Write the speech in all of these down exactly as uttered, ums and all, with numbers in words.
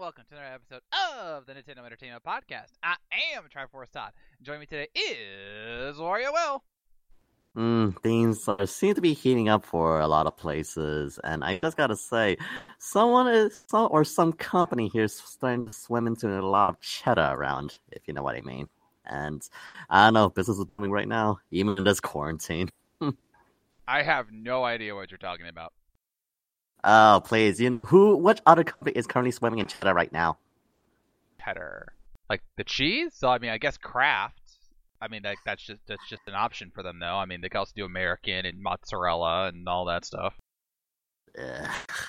welcome to another episode of the Nintendo Entertainment Podcast. I am Triforce Todd. Joining me today is Wario Will. Mm, things are, seem to be heating up for a lot of places, and I just gotta say, someone is some or some company here is starting to swim into a lot of cheddar around, if you know what I mean. And I don't know, business is booming right now, even in this quarantine. I have no idea what you're talking about. Oh, please, you know, who? What other company is currently swimming in cheddar right now? Cheddar, like the cheese? So I mean, I guess Kraft. I mean, that, that's just that's just an option for them, though. I mean, they can also do American and mozzarella and all that stuff. Ugh.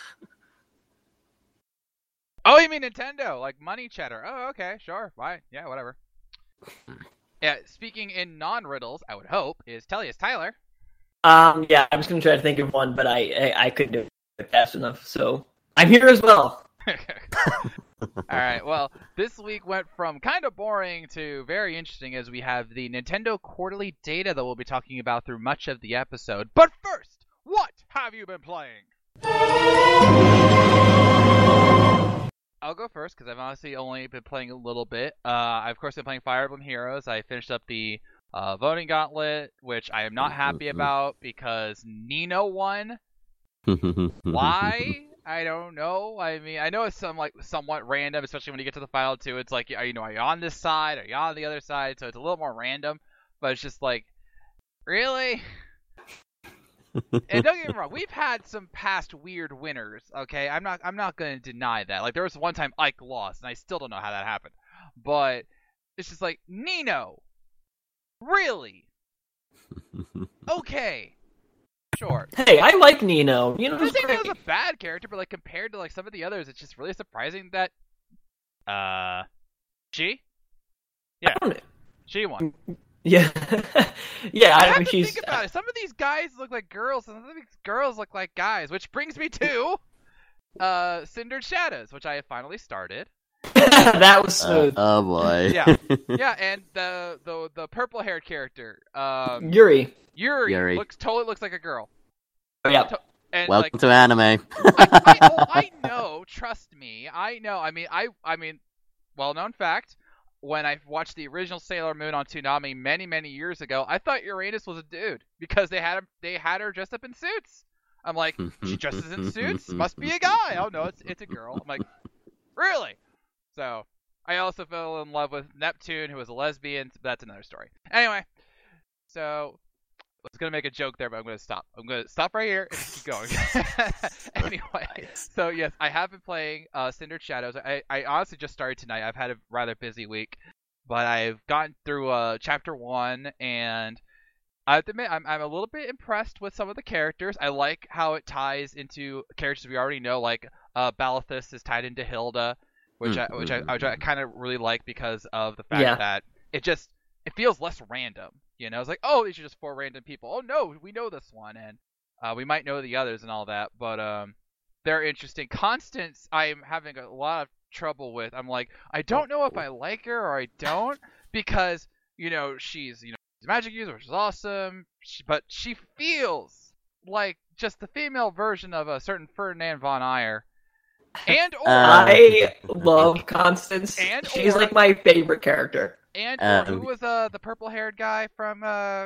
Oh, you mean Nintendo, like money cheddar? Oh, okay, sure, fine, yeah, whatever. Yeah, speaking in non-riddles, I would hope is Tellius Tyler. Um, yeah, I was gonna try to think of one, but I I, I couldn't do it fast enough. So I'm here as well. Alright, well, this week went from kind of boring to very interesting as we have the Nintendo quarterly data that we'll be talking about through much of the episode. But first, what have you been playing? I'll go first because I've honestly only been playing a little bit. Uh, I've, of course, been playing Fire Emblem Heroes. I finished up the uh, voting gauntlet, which I am not happy about because Nino won. Why? I don't know. I mean, I know it's some like somewhat random, especially when you get to the final two. It's like, are you know, are you on this side? Are you on the other side? So it's a little more random. But it's just like, really? And don't get me wrong, we've had some past weird winners. Okay, I'm not, I'm not going to deny that. Like there was one time Ike lost, and I still don't know how that happened. But it's just like Nino, really? Okay. Sure. Hey, I like Nino. You know, I'm not saying Nino's a bad character, but like compared to like some of the others, it's just really surprising that uh she, yeah, she won. Yeah, yeah. I I have mean, to she's. think about it. Some of these guys look like girls, and some of these girls look like guys, which brings me to uh Cindered Shadows, which I have finally started. That was Uh, smooth. oh boy. Yeah, yeah, and the the the purple haired character, um, Yuri. Yuri, Yuri. looks totally looks like a girl. Oh, yeah. To- and Welcome like, to anime. I, I, oh, I know. Trust me. I know. I mean, I, I mean, well-known fact. When I watched the original Sailor Moon on Toonami many, many years ago, I thought Uranus was a dude because they had him, they had her dressed up in suits. I'm like, she dresses in suits, must be a guy. Oh no, it's it's a girl. I'm like, really? So I also fell in love with Neptune, who was a lesbian. But that's another story. Anyway, so. I was gonna make a joke there, but I'm gonna stop. I'm gonna stop right here and keep going. Anyway, Nice. so yes, I have been playing uh, Cindered Shadows. I, I honestly just started tonight. I've had a rather busy week, but I've gotten through uh, chapter one, and I have to admit I'm I'm a little bit impressed with some of the characters. I like how it ties into characters we already know, like uh, Balthus is tied into Hilda, which I which I, which I kind of really like because of the fact Yeah. that it just it feels less random. You know, it's like, oh, these are just four random people. Oh no, we know this one, and uh, we might know the others and all that. But um, they're interesting. Constance, I'm having a lot of trouble with. I'm like, I don't know if I like her or I don't because you know she's you know she's a magic user, which is awesome. She, but she feels like just the female version of a certain Ferdinand von Ayer. And or Uh, I love Constance. And She's or- like my favorite character. and or um, who was uh the purple haired guy from uh, uh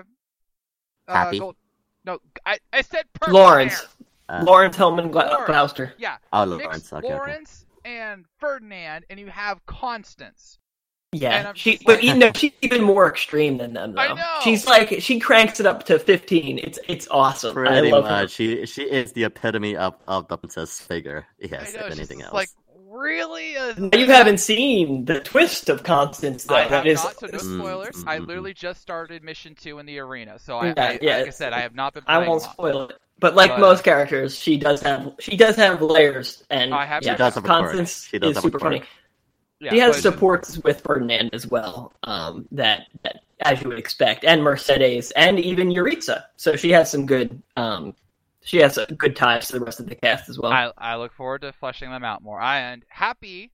Happy? Gold... No, I I said purple Lawrence. hair. Uh, Lawrence Hellman Gla- Lawrence. Gloucester. Yeah. Oh, Mix Lawrence. Okay, okay. Lawrence and Ferdinand, and you have Constance. And Yeah, I'm she, just but like- you know, she's even more extreme than them, though. I know! She's like, she cranks it up to fifteen. It's it's awesome. Pretty I love much. She she is the epitome of, of the princess figure. Yes, I know, if it's anything just else. like really. Uh, her. You haven't seen the twist of Constance, though. I have That is, not, so no Mm, spoilers. mm, I mm, literally just started mission two in the arena, so I, Yeah, I yeah, like I said, I have not been I playing. won't a lot. spoil it. But like But, uh, most characters, she does have she does have layers, and I have yeah, She does have a quirk. Constance She does is have a super quirk. funny. Yeah, She has but- supports with Ferdinand as well, um, that, that as you would expect, and Mercedes, and even Yuritsa. So she has some good, um, she has a good ties to the rest of the cast as well. I I look forward to fleshing them out more. I and happy,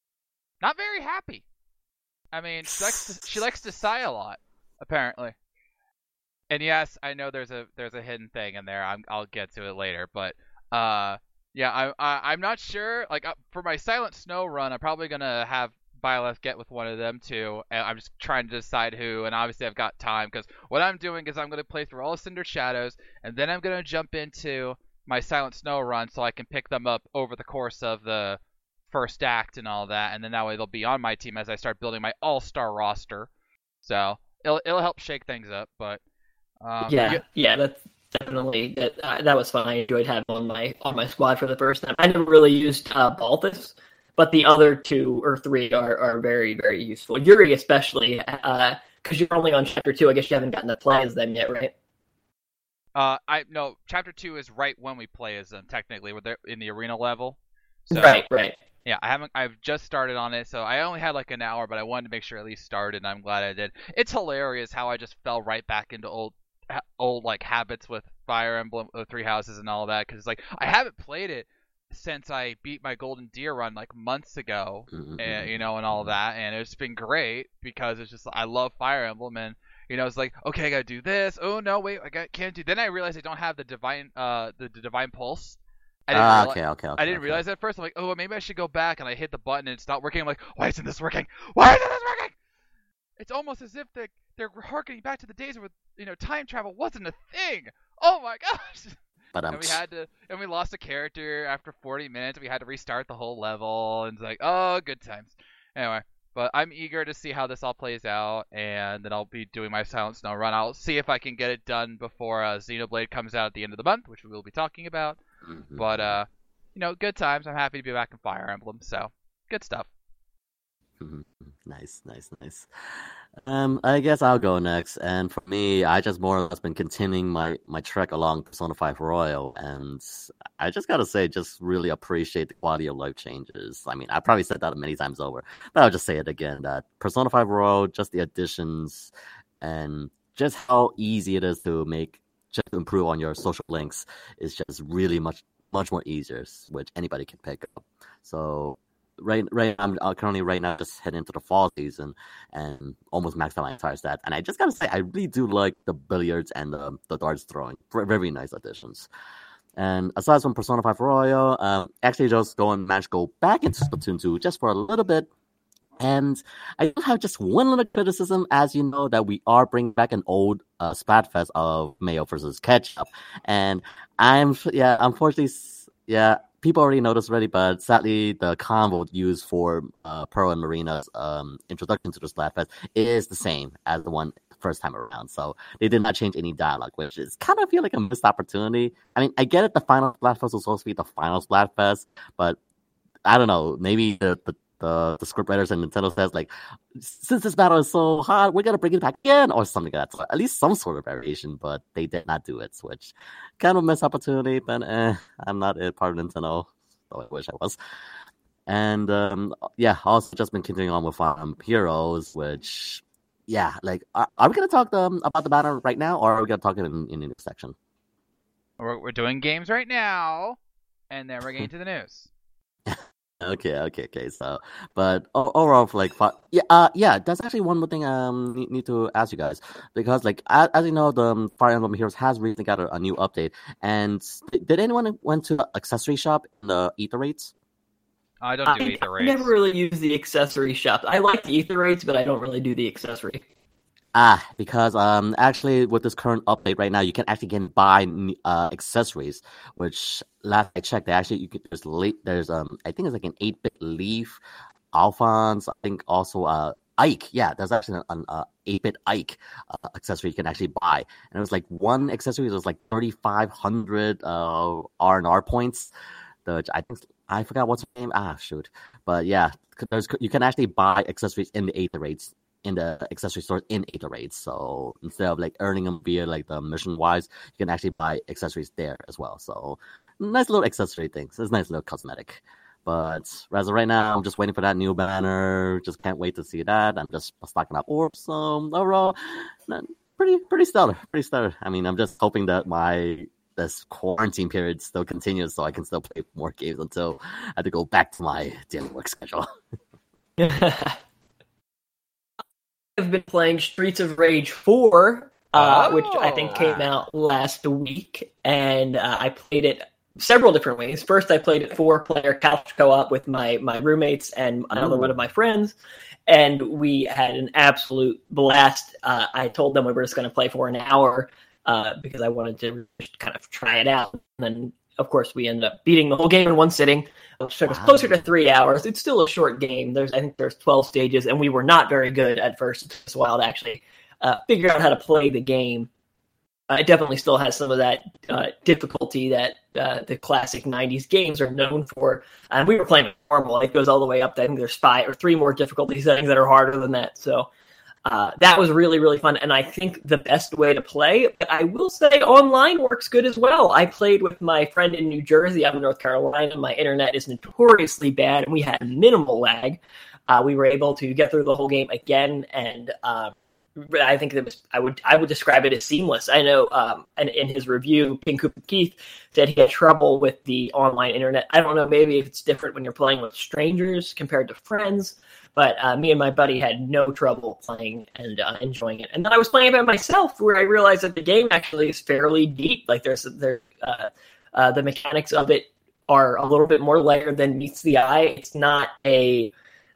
not very happy. I mean, she likes to, she likes to sigh a lot, apparently. And yes, I know there's a there's a hidden thing in there. I'm, I'll get to it later, but uh, Yeah, I, I I'm not sure. Like uh, for my Silent Snow run, I'm probably gonna have Byleth get with one of them too. And I'm just trying to decide who. And obviously, I've got time because what I'm doing is I'm gonna play through all of Cinder Shadows, and then I'm gonna jump into my Silent Snow run so I can pick them up over the course of the first act and all that. And then that way they'll be on my team as I start building my all-star roster. So it'll it'll help shake things up. But um, yeah, yeah, yeah, that's definitely that. Uh, that was fun. I enjoyed having on my on my squad for the first time. I never really used uh, Balthus, but the other two or three are, are very very useful. Yuri especially, because uh, you're only on chapter two. I guess you haven't gotten to play as them yet, right? Uh, I no. Chapter two is right when we play as them. Technically, we're there in the arena level. So, right, right. Yeah, I haven't. I've just started on it, so I only had like an hour, but I wanted to make sure I at least started, and I'm glad I did. It's hilarious how I just fell right back into old, old like habits with Fire Emblem, uh, Three Houses, and all that. Because like I haven't played it since I beat my Golden Deer run like months ago, Mm-hmm. and, you know, and all that, and it's been great because it's just I love Fire Emblem and. You know, it's like, okay, I gotta do this. Oh no, wait, I got, can't do. Then I realized I don't have the divine, uh, the, the divine pulse. I didn't, Ah, reali- okay, okay, okay. I didn't okay. realize at first. I'm like, oh, maybe I should go back, and I hit the button and it's not working. I'm like, why isn't this working? Why isn't this working? It's almost as if they're they're harkening back to the days where you know time travel wasn't a thing. Oh my gosh! But um, And we had to, and we lost a character after forty minutes. We had to restart the whole level, and it's like, oh, good times. Anyway. But I'm eager to see how this all plays out, and then I'll be doing my Silent Snow run. I'll see if I can get it done before uh, Xenoblade comes out at the end of the month, which we will be talking about. mhm. But, uh, you know, good times. I'm happy to be back in Fire Emblem, so good stuff. Mhm. Nice, nice, nice. Um, I guess I'll go next. And for me, I just more or less been continuing my, my trek along Persona five Royal, and I just gotta say, just really appreciate the quality of life changes. I mean, I probably said that many times over, but I'll just say it again, that Persona five Royal, just the additions, and just how easy it is to make, just to improve on your social links, is just really much, much more easier, which anybody can pick up. So, right right I'm uh, currently right now just heading into the fall season and almost maxed out my entire stats, and I just gotta say I really do like the billiards and the, the darts throwing. Very, very nice additions. And aside from Persona five Royal, uh, actually just go and manage to go back into Splatoon two just for a little bit. And I do have just one little criticism, as you know, that we are bringing back an old uh, Splatfest of Mayo versus Ketchup. And I'm, yeah, unfortunately, yeah, people already know this already, but sadly, the convo used for uh, Pearl and Marina's um, introduction to the Splatfest is the same as the one first time around. So they did not change any dialogue, which is kind of feel like a missed opportunity. I mean, I get it, the final Splatfest was supposed to be the final Splatfest, but I don't know, maybe the, the The, the scriptwriters and Nintendo says, like, since this battle is so hot, we're going to bring it back again, or something like that. So at least some sort of variation, but they did not do it, which kind of a missed opportunity, but eh, I'm not a part of Nintendo, though I wish I was. And, um, yeah, also just been continuing on with um, Heroes, which, yeah, like, are, are we going to talk um, about the banner right now, or are we going to talk it in, in the next section? We're, we're doing games right now, and then we're getting to the news. Okay, okay, okay. So, but overall, for like, yeah, uh, yeah. That's actually one more thing um need, need to ask you guys, because like as, as you know, the um, Fire Emblem Heroes has recently got a, a new update. And did anyone went to the accessory shop in the Ether rates? I don't do I, Ether I rates. never really use the accessory shop. I like the Ether rates, but I don't really do the accessory. Ah, because um actually with this current update right now, you can actually get buy uh accessories, which last I checked, they actually you can there's late there's um I think it's like an eight bit Leaf, Alphonse, I think also uh Ike, yeah, there's actually an uh, eight bit Ike uh, accessory you can actually buy, and it was like one accessory was like thirty five hundred uh R and R points, which I think I forgot what's the name. Ah, shoot, but yeah, there's you can actually buy accessories in the Aether rates. In the accessory stores in Aether raids. So instead of like earning them via like the mission wise, you can actually buy accessories there as well. So nice little accessory things. It's nice little cosmetic. But as of right now, I'm just waiting for that new banner. Just can't wait to see that. I'm just stocking up orbs. So overall, pretty pretty stellar. Pretty stellar. I mean, I'm just hoping that my this quarantine period still continues so I can still play more games until I have to go back to my daily work schedule. I've been playing Streets of Rage four, uh, Oh. which I think came out last week, and uh, I played it several different ways. First, I played it four-player couch co-op with my my roommates and another Ooh. one of my friends, and we had an absolute blast. Uh, I told them we were just going to play for an hour uh, because I wanted to just kind of try it out. And then, of course, we ended up beating the whole game in one sitting, which took us Wow. closer to three hours. It's still a short game. There's, I think there's twelve stages, and we were not very good at first. It took us a while to actually uh, figure out how to play the game. Uh, it definitely still has some of that uh, difficulty that uh, the classic nineties games are known for. And we were playing it normal. It goes all the way up to, I think there's five or three more difficulty settings that are harder than that. So uh, that was really, really fun. And I think the best way to play, but I will say online works good as well. I played with my friend in New Jersey. I'm in North Carolina. My internet is notoriously bad, and we had minimal lag. Uh, we were able to get through the whole game again, and uh, I think that was, I would I would describe it as seamless. I know um, and in his review, King Cooper Keith said he had trouble with the online internet. I don't know, maybe if it's different when you're playing with strangers compared to friends, but uh, me and my buddy had no trouble playing and uh, enjoying it. And then I was playing it by myself, where I realized that the game actually is fairly deep. Like there's there uh, uh, the mechanics of it are a little bit more layered than meets the eye. It's not a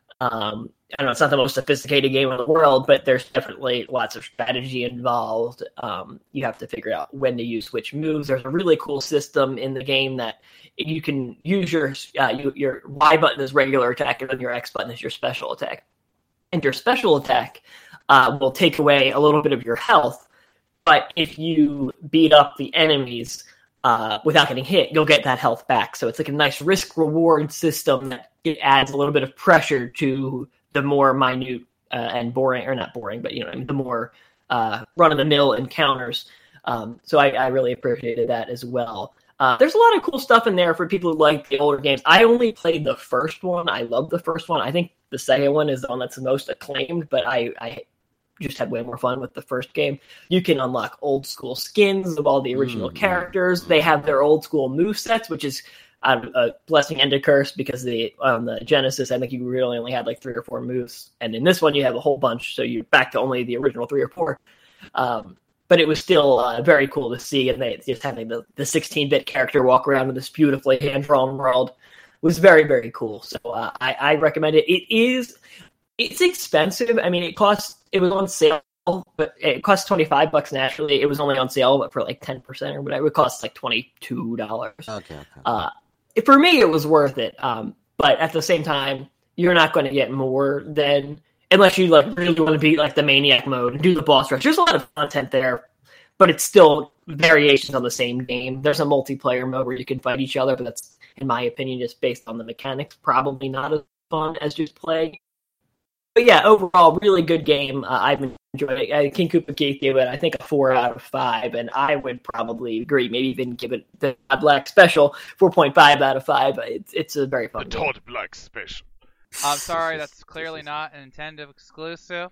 um, I don't know, it's not the most sophisticated game in the world, but there's definitely lots of strategy involved. Um, you have to figure out when to use which moves. There's a really cool system in the game that you can use your uh, you, your Y button is regular attack, and then your X button is your special attack. And your special attack uh, will take away a little bit of your health, but if you beat up the enemies uh, without getting hit, you'll get that health back. So it's like a nice risk-reward system that it adds a little bit of pressure to the more minute uh, and boring, or not boring, but you know, the more uh, run-of-the-mill encounters. Um, so I, I really appreciated that as well. Uh, there's a lot of cool stuff in there for people who like the older games. I only played the first one. I love the first one. I think the second one is the one that's the most acclaimed, but I, I just had way more fun with the first game. You can unlock old school skins of all the original mm-hmm. characters. They have their old school movesets, which is Um, a blessing and a curse, because the on the Genesis, I think you really only had like three or four moves, and in this one you have a whole bunch, so you're back to only the original three or four. Um, but it was still uh, very cool to see, and they just having the the sixteen-bit character walk around in this beautifully hand-drawn world was very, very cool. So uh, I, I recommend it. It is it's expensive. I mean, it costs. It was on sale, but it costs twenty-five bucks naturally. It was only on sale, but for like ten percent or whatever, it costs like twenty-two dollars. Okay. okay. Uh, For me, it was worth it, um, but at the same time, you're not going to get more than, unless you like really want to beat like the Maniac mode and do the boss rush. There's a lot of content there, but it's still variations on the same game. There's a multiplayer mode where you can fight each other, but that's, in my opinion, just based on the mechanics, probably not as fun as just playing. But yeah, overall, really good game. Uh, I've enjoyed it. Uh, King Koopa Keith gave it, I think, a four out of five, and I would probably agree. Maybe even give it the Todd Black Special four point five out of five. It's it's a very fun the game. Todd Black Special. I'm sorry, that's clearly not an Nintendo exclusive.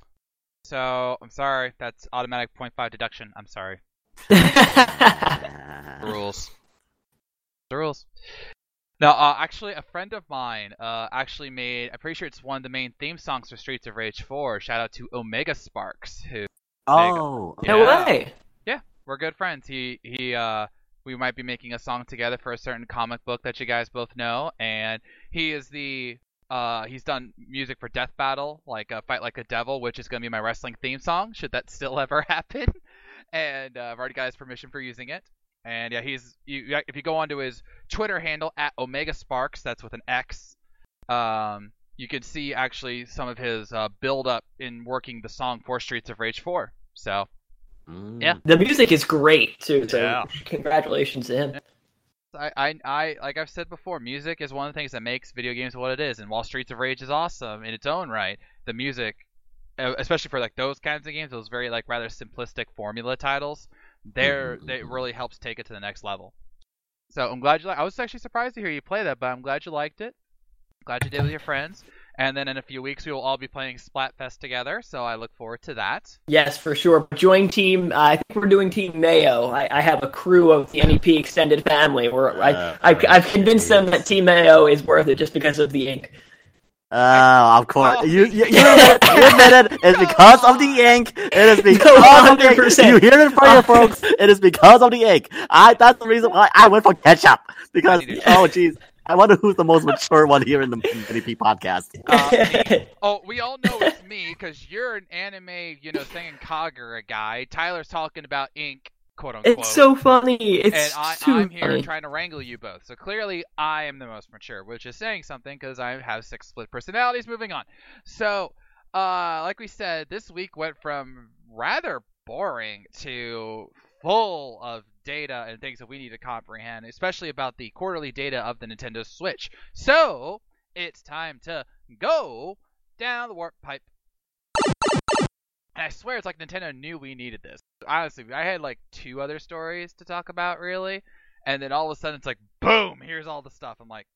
So I'm sorry, that's automatic zero point five deduction. I'm sorry. Rules. The rules. No, uh, actually, a friend of mine uh, actually made, I'm pretty sure it's one of the main theme songs for Streets of Rage four. Shout out to Omega Sparks, who... Oh! No yeah. way! Yeah, we're good friends. He, he, uh, we might be making a song together for a certain comic book that you guys both know, and he is the, uh, he's done music for Death Battle, like uh, Fight Like a Devil, which is going to be my wrestling theme song, should that still ever happen. And uh, I've already got his permission for using it. And yeah, he's you, if you go onto his Twitter handle at Omega Sparks, that's with an X, um, you can see actually some of his uh, build up in working the song for Streets of Rage four. So, Mm. yeah, The music is great too. So Yeah. congratulations to him. I, I, I, like I've said before, music is one of the things that makes video games what it is. And while Streets of Rage is awesome in its own right, the music, uh, especially for like those kinds of games, those very like rather simplistic formula titles, there Mhm, that mhm. really helps take it to the next level. So I'm glad you like. I was actually surprised to hear you play that, but I'm glad you liked it. Glad you did with your friends. And then in a few weeks we will all be playing Splatfest together, so I look forward to that. Yes, for sure. Join team. Uh, I think we're doing Team Mayo. I, I have a crew of the N E P extended family. Where I, Uh, I, I've convinced them that Team Mayo is worth it just because of the ink. Oh, of course. Oh, you, you, you, admit, you admit it. It's because of the ink. It is because No, of the ink. one hundred percent. You hear it from your folks. It is because of the ink. I. That's the reason why I went for ketchup. Because, oh, jeez. I wonder who's the most mature one here in the N P podcast. Uh, me. Oh, we all know it's me because you're an anime, you know, singing Kagura guy. Tyler's talking about ink, quote unquote. It's so funny. It's and I, too I'm here funny. trying to wrangle you both. So clearly, I am the most mature, which is saying something because I have six split personalities. Moving on. So, uh, like we said, this week went from rather boring to full of data and things that we need to comprehend, especially about the quarterly data of the Nintendo Switch. So, it's time to go down the warp pipe. And I swear it's like Nintendo knew we needed this. Honestly, I had like two other stories to talk about, really. And then all of a sudden it's like, boom, here's all the stuff. I'm like,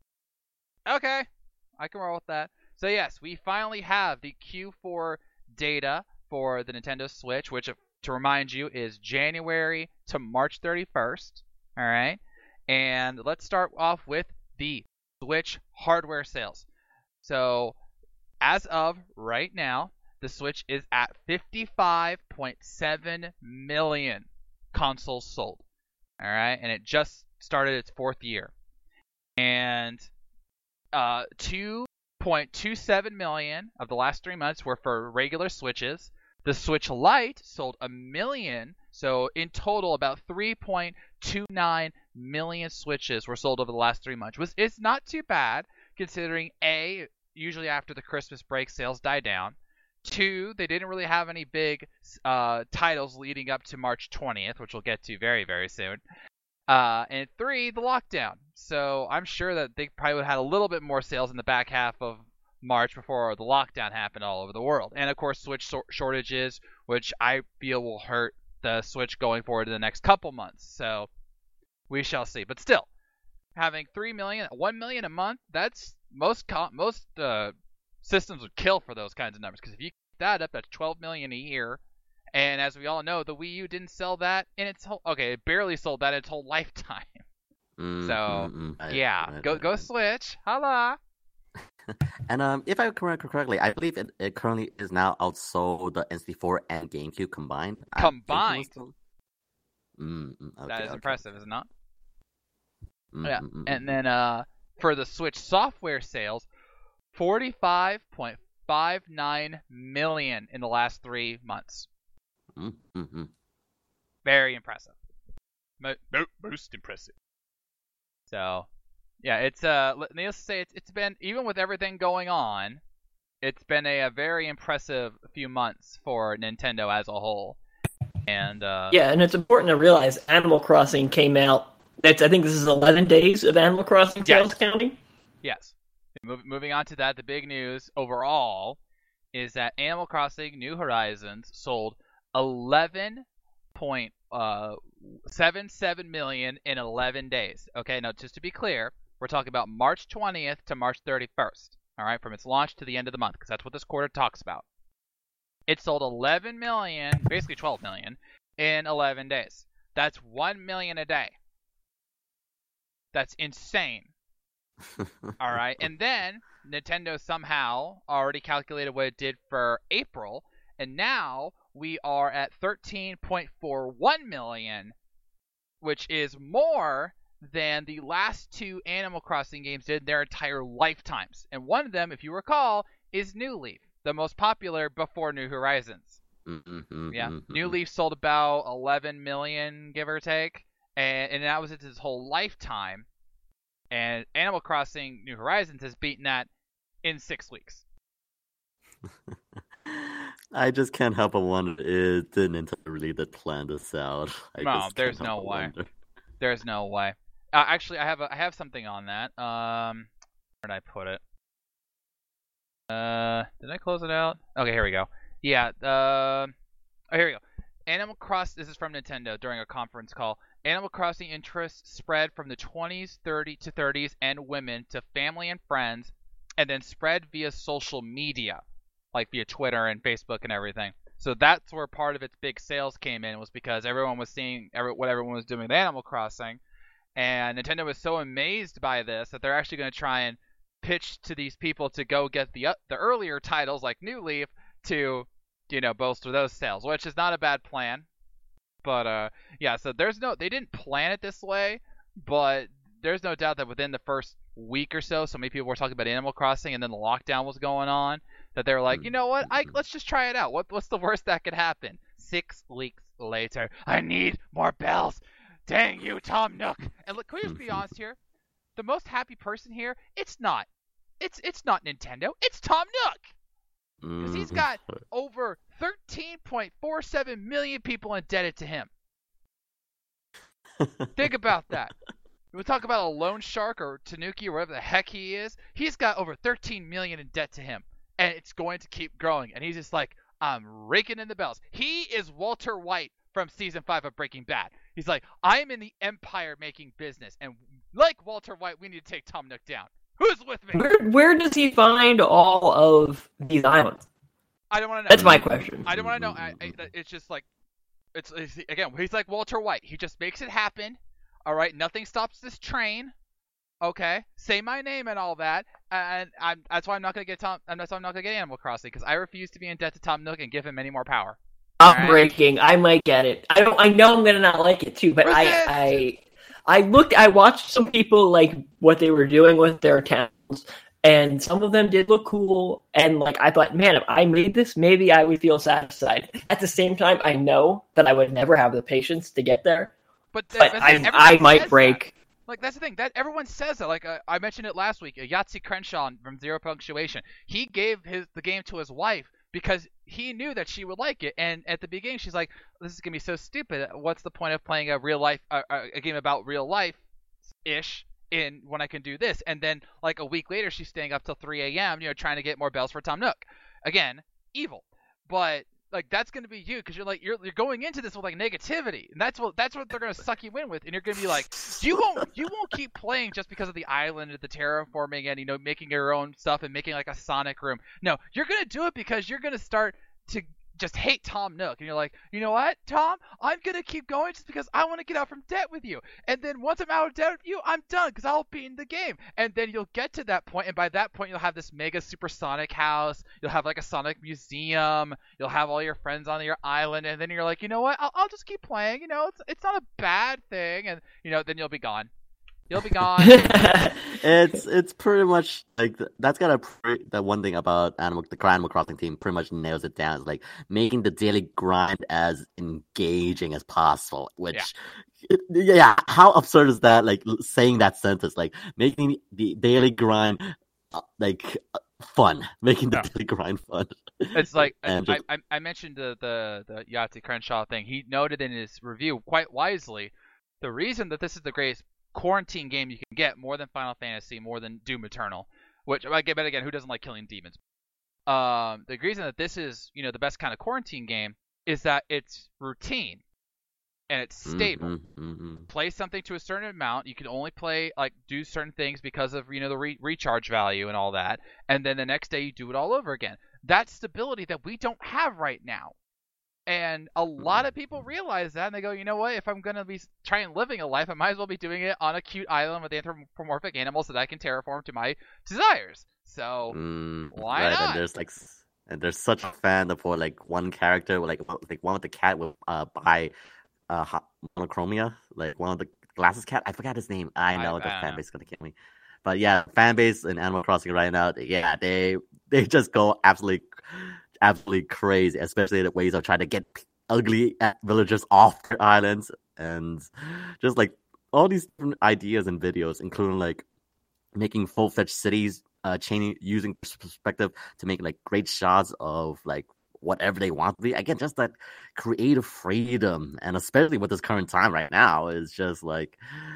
okay, I can roll with that. So yes, we finally have the Q four data for the Nintendo Switch, which, to remind you, is January to March thirty-first. All right. And let's start off with the Switch hardware sales. So as of right now, the Switch is at fifty-five point seven million consoles sold. All right, and it just started its fourth year. And uh, two point two seven million of the last three months were for regular Switches. The Switch Lite sold a million, so in total, about three point two nine million Switches were sold over the last three months. Which is not too bad, considering A, usually after the Christmas break, sales die down. Two, they didn't really have any big uh, titles leading up to March twentieth, which we'll get to very, very soon. Uh, and three, the lockdown. So I'm sure that they probably would have had a little bit more sales in the back half of March before the lockdown happened all over the world. And of course, Switch so- shortages, which I feel will hurt the Switch going forward in the next couple months. So we shall see. But still, having three million, one million a month, that's most co- most uh, systems would kill for those kinds of numbers. Because if you keep that up, that's twelve million a year. And as we all know, the Wii U didn't sell that in its whole. Okay, it barely sold that its whole lifetime. Mm, So mm, mm, I- yeah, I- go I- go Switch, holla. And um, if I remember correctly, I believe it, it currently is now outsold the N sixty-four and GameCube combined. I think it was Combined? still- Mm, mm, okay, That is okay. impressive, is it not? Mm, Yeah. mm, mm, And mm. then uh, for the Switch software sales, forty-five point five nine million in the last three months. Mm, mm, mm. Very impressive. Mo- mo- most impressive. So, yeah, it's uh, let- needless to say, it's it's been, even with everything going on, it's been a, a very impressive few months for Nintendo as a whole. And uh, Yeah, and it's important to realize Animal Crossing came out. It's, I think this is eleven days of Animal Crossing Yes. sales counting. yes. Mov- moving on to that, the big news overall is that Animal Crossing New Horizons sold eleven point seven seven million in eleven days. Okay, now just to be clear, we're talking about March twentieth to March thirty-first. All right, from its launch to the end of the month, because that's what this quarter talks about. It sold eleven million, basically twelve million, in eleven days. That's one million a day. That's insane. All right, and then Nintendo somehow already calculated what it did for April, and now we are at thirteen point four one million, which is more than the last two Animal Crossing games did in their entire lifetimes. And one of them, if you recall, is New Leaf, the most popular before New Horizons. Mm, mm, mm, Yeah, mm, New mm. Leaf sold about eleven million, give or take, and, and that was its whole lifetime. And Animal Crossing New Horizons has beaten that in six weeks. I just can't help but wonder if the Nintendo really did plan this out. I No, just there's can't help no but way. wonder. There's no way. Uh, actually, I have a, I have something on that. Um, where did I put it? Uh, did I close it out? Okay, here we go. Yeah. Uh, oh, here we go. Animal Cross. This is from Nintendo during a conference call. Animal Crossing interest spread from the twenties, thirty to thirties, and women to family and friends, and then spread via social media, like via Twitter and Facebook and everything. So that's where part of its big sales came in, was because everyone was seeing every, what everyone was doing with Animal Crossing, and Nintendo was so amazed by this that they're actually going to try and pitch to these people to go get the uh, the earlier titles like New Leaf to, you know, bolster those sales, which is not a bad plan. But uh, yeah, so there's no, they didn't plan it this way, but there's no doubt that within the first week or so, so many people were talking about Animal Crossing, and then the lockdown was going on, that they were like, you know what, I let's just try it out. What what's the worst that could happen? Six weeks later, I need more bells. Dang you, Tom Nook. And look, can we just be honest here? The most happy person here, it's not. It's it's not Nintendo. It's Tom Nook. Because he's got over thirteen point four seven million people indebted to him. Think about that. We talk about a loan shark or Tanuki or whatever the heck he is. He's got over thirteen million in debt to him, and it's going to keep growing. And he's just like, I'm raking in the bells. He is Walter White from season five of Breaking Bad. He's like, I'm in the empire making business, and like Walter White, we need to take Tom Nook down. Who's with me? Where where does he find all of these islands? I don't want to know. That's my question. I don't want to know. I, I, it's just like, it's, it's again. He's like Walter White. He just makes it happen. All right, nothing stops this train. Okay, say my name and all that, and I'm, that's why I'm not gonna get Tom. And that's why I'm not gonna get Animal Crossing, because I refuse to be in debt to Tom Nook and give him any more power. I'm right? breaking. I might get it. I don't. I know I'm gonna not like it too, but I, I, I looked. I watched some people like what they were doing with their accounts, and some of them did look cool. And like I thought, man, if I made this, maybe I would feel satisfied. At the same time, I know that I would never have the patience to get there. But, but I, I might break. That. Like, that's the thing. That everyone says that. Like, uh, I mentioned it last week. Uh, Yahtzee Crenshaw from Zero Punctuation. He gave his the game to his wife because he knew that she would like it. And at the beginning, she's like, "This is gonna be so stupid. What's the point of playing a real life, uh, a game about real life, ish, in when I can do this?" And then, like a week later, she's staying up till three a.m. You know, trying to get more bells for Tom Nook. Again, evil. But like that's gonna be you, because you're like you're you're going into this with like negativity, and that's what that's what they're gonna suck you in with, and you're gonna be like, you won't you won't keep playing just because of the island and the terraforming and you know making your own stuff and making like a Sonic room. No, you're gonna do it because you're gonna start to just hate Tom Nook, and you're like, you know what, Tom, I'm gonna keep going just because I want to get out from debt with you, and then once I'm out of debt with you, I'm done because I'll be in the game, and then you'll get to that point, and by that point you'll have this mega super Sonic house, you'll have like a Sonic museum, you'll have all your friends on your island, and then you're like, you know what, I'll, I'll just keep playing, you know, it's it's not a bad thing, and you know, then you'll be gone. You'll be gone. it's it's pretty much like that's got a pre- that one thing about Animal the Animal Crossing team pretty much nails it down. It's like making the daily grind as engaging as possible. Which, yeah, yeah how absurd is that? Like saying that sentence, like making the daily grind uh, like uh, fun, making the yeah. daily grind fun. It's like I, just... I I mentioned the the the Yahtzee Crenshaw thing. He noted in his review quite wisely the reason that this is the greatest quarantine game you can get, more than Final Fantasy, more than Doom Eternal, which I get, but again, who doesn't like killing demons? Um, the reason that this is, you know, the best kind of quarantine game is that it's routine and it's stable. Mm-hmm, mm-hmm. Play something to a certain amount. You can only play, like, do certain things because of, you know, the re- recharge value and all that. And then the next day you do it all over again. That's stability that we don't have right now. And a lot of people realize that, and they go, you know what, if I'm going to be trying living a life, I might as well be doing it on a cute island with anthropomorphic animals that I can terraform to my desires. So, mm, why right, not? And there's, like, and there's such a fan of for, like, one character, like, like one with the cat with, uh, by uh, monochromia, like, one of the glasses cat. I forgot his name. I know I, the I fan base is going to kill me. But, yeah, fan base in Animal Crossing right now, yeah, they they just go absolutely... absolutely crazy, especially the ways of trying to get ugly villagers off their islands, and just like all these different ideas and videos, including like making full-fledged cities, uh, chaining using perspective to make like great shots of like whatever they want to be. Again, just that creative freedom, and especially with this current time right now, is just like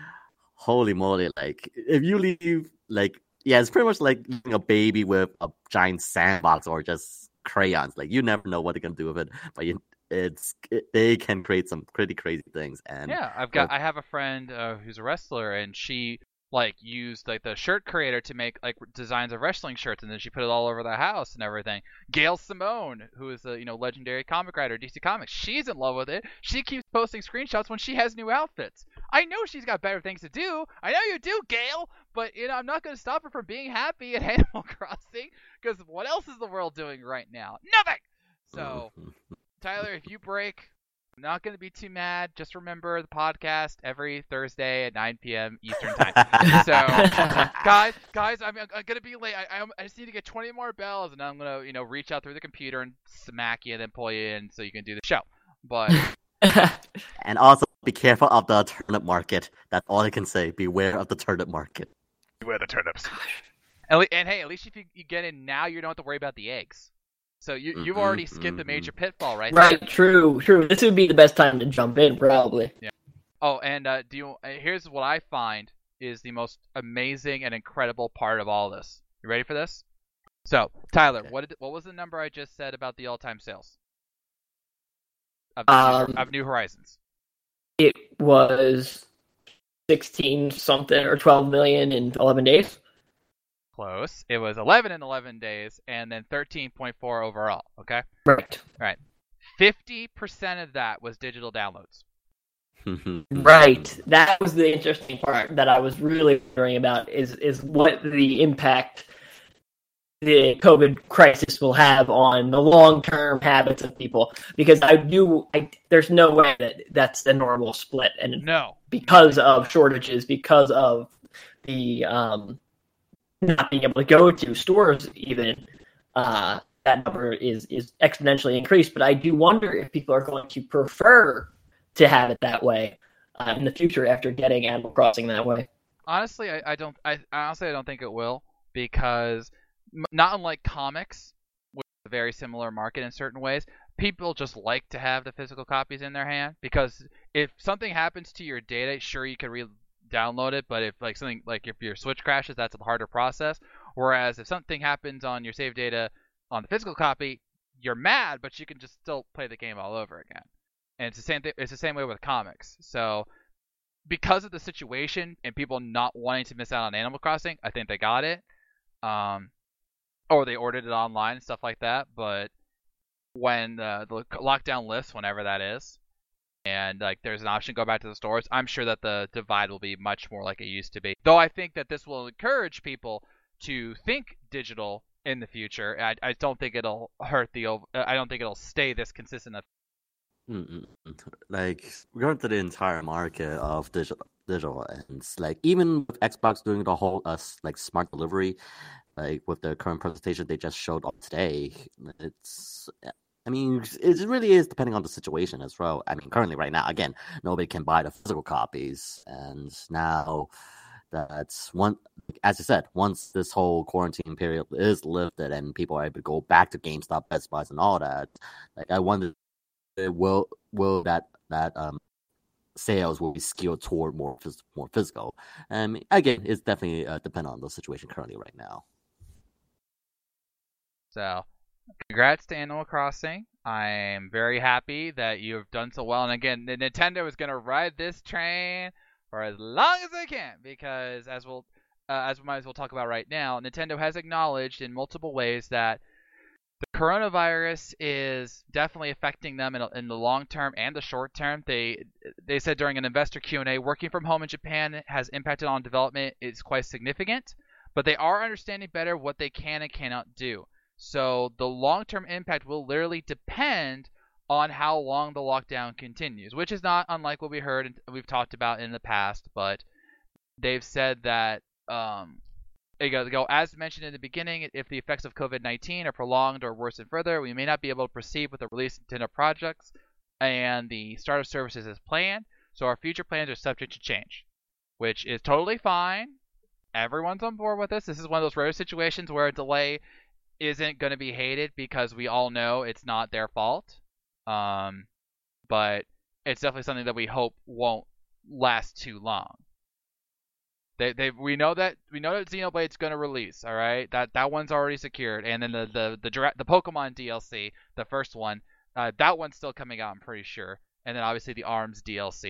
holy moly! Like if you leave, like yeah, it's pretty much like leaving a baby with a giant sandbox or just crayons. Like you never know what they're gonna do with it, but you, it's it, they can create some pretty crazy things. And yeah, I've got uh, I have a friend uh, who's a wrestler, and she like used like the shirt creator to make like designs of wrestling shirts, and then she put it all over the house and everything. Gail Simone, who is a you know legendary comic writer, D C Comics, she's in love with it. She keeps posting screenshots when she has new outfits. I know she's got better things to do. I know you do, Gail, but you know I'm not going to stop her from being happy at Animal Crossing, because what else is the world doing right now? Nothing. So, Tyler, if you break, I'm not going to be too mad. Just remember the podcast every Thursday at nine p.m. Eastern time. So, guys, guys, I'm, I'm going to be late. I, I, I just need to get twenty more bells, and I'm going to, you know, reach out through the computer and smack you and then pull you in so you can do the show. But And also be careful of the turnip market. That's all I can say. Beware of the turnip market. Beware the turnips. And, le- and hey, at least if you, you get in now, you don't have to worry about the eggs. So you, you've already skipped a major pitfall, right? Right, there. true, true. This would be the best time to jump in, probably. Yeah. Oh, and uh, do you? Uh, here's what I find is the most amazing and incredible part of all this. You ready for this? So, Tyler, Okay. what did, what was the number I just said about the all-time sales of, Um, of New Horizons? It was sixteen something or twelve million in eleven days. Close. It was eleven in eleven days, and then thirteen point four overall. Okay. Right. Right. Fifty percent of that was digital downloads. Right. That was the interesting part that I was really wondering about is is what the impact the COVID crisis will have on the long-term habits of people. Because I do, I, there's no way that that's the normal split. And No. because of shortages, because of the um, not being able to go to stores even, uh, that number is, is exponentially increased. But I do wonder if people are going to prefer to have it that way uh, in the future after getting Animal Crossing that way. Honestly, I, I don't. I honestly I don't think it will, because m- not unlike comics, which is a very similar market in certain ways, people just like to have the physical copies in their hand, because if something happens to your data, sure you can re-download it, but if like something like if your Switch crashes, that's a harder process. Whereas if something happens on your save data on the physical copy, you're mad, but you can just still play the game all over again. And it's the same thing. It's the same way with comics. So, because of the situation and people not wanting to miss out on Animal Crossing, I think they got it, um, or they ordered it online and stuff like that. But when uh, the lockdown lifts, whenever that is, and like there's an option to go back to the stores, I'm sure that the divide will be much more like it used to be. Though I think that this will encourage people to think digital in the future. I, I don't think it'll hurt the. ov- I don't think it'll stay this consistent. Mm-mm. Like regarding to the entire market of digital digital and like even with Xbox doing the whole uh, s- like smart delivery, like with the current presentation they just showed up today, it's I mean it really is depending on the situation as well. I mean currently right now again nobody can buy the physical copies, and now that's one as I said, once this whole quarantine period is lifted and people are able to go back to GameStop, Best Buys, and all that, like I wonder. Will will that that um sales will be skewed toward more phys- more physical? Um, again, it's definitely uh, dependent on the situation currently right now. So, congrats to Animal Crossing. I'm very happy that you have done so well. And again, the Nintendo is going to ride this train for as long as they can, because as we'll uh, as we might as well talk about right now, Nintendo has acknowledged in multiple ways that the coronavirus is definitely affecting them in, in the long term and the short term. They they said during an investor Q and A, working from home in Japan has impacted on development. It's quite significant, but they are understanding better what they can and cannot do. So the long-term impact will literally depend on how long the lockdown continues, which is not unlike what we heard and we've talked about in the past. But they've said that um, There you go. They go, as mentioned in the beginning, if the effects of COVID nineteen are prolonged or worsen further, we may not be able to proceed with the release of Nintendo projects and the start of services as planned, so our future plans are subject to change, which is totally fine. Everyone's on board with this. This is one of those rare situations where a delay isn't going to be hated because we all know it's not their fault. Um, but it's definitely something that we hope won't last too long. They, they, we know that we know that Xenoblade's going to release. All right, that that one's already secured, and then the the the, Dra- the Pokemon D L C, the first one, uh, that one's still coming out. I'm pretty sure, and then obviously the ARMS D L C.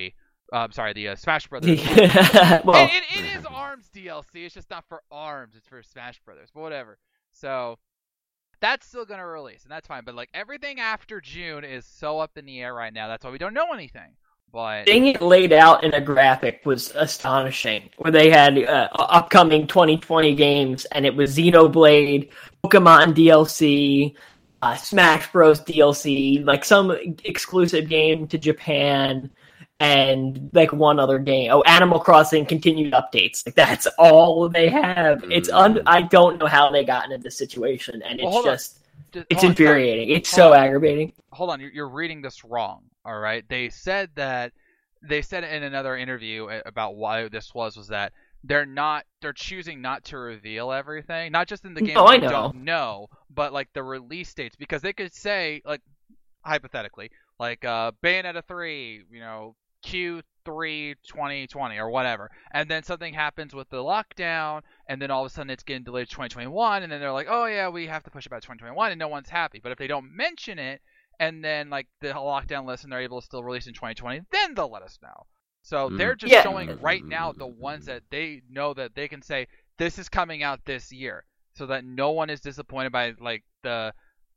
Uh, I'm sorry, the uh, Smash Brothers. well, it, it, it is ARMS D L C. It's just not for ARMS. It's for Smash Brothers. But whatever. So that's still gonna release, and that's fine. But like everything after June is so up in the air right now. That's why we don't know anything. But seeing it laid out in a graphic was astonishing. Where they had uh, upcoming twenty twenty games, and it was Xenoblade, Pokemon D L C, uh, Smash Bros D L C, like some exclusive game to Japan, and like one other game. Oh, Animal Crossing continued updates. Like that's all they have. Mm. It's un. I don't know how they got into this situation, and it's well, just. Just, it's infuriating. On, it's so on. aggravating. Hold on, you're, you're reading this wrong. All right, they said that they said in another interview about why this was was that they're not they're choosing not to reveal everything, not just in the game. No, I know. Don't know, but like the release dates, because they could say like hypothetically like uh, Bayonetta three, you know, Q three twenty twenty or whatever, and then something happens with the lockdown, and then all of a sudden it's getting delayed to twenty twenty-one, and then they're like, oh yeah, we have to push it back to twenty twenty-one, and no one's happy. But if they don't mention it, and then like the lockdown list, and they're able to still release in twenty twenty, then they'll let us know. So mm. they're just yeah. showing right now the ones that they know that they can say this is coming out this year, so that no one is disappointed by like the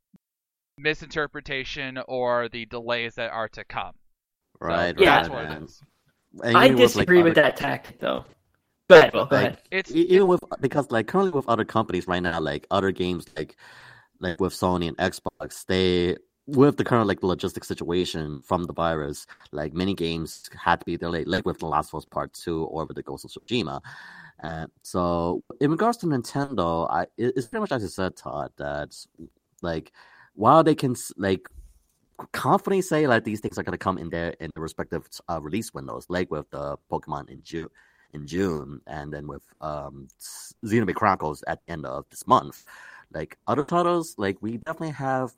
misinterpretation or the delays that are to come. Right, so right, that's what right. it is. I disagree with, like, with that tactic, though. Go ahead, Will. Go like, ahead. It's even with because like currently with other companies right now, like other games, like like with Sony and Xbox, they with the current like logistic situation from the virus, like many games had to be delayed, like with The Last of Us Part Two or with the Ghost of Tsushima. Uh, so in regards to Nintendo, I it's pretty much as you said, Todd, that like while they can like. confidently say like these things are going to come in their in the respective uh, release windows, like with the Pokemon in June, in June, and then with um, Xenoblade Chronicles at the end of this month. Like other titles, like we definitely have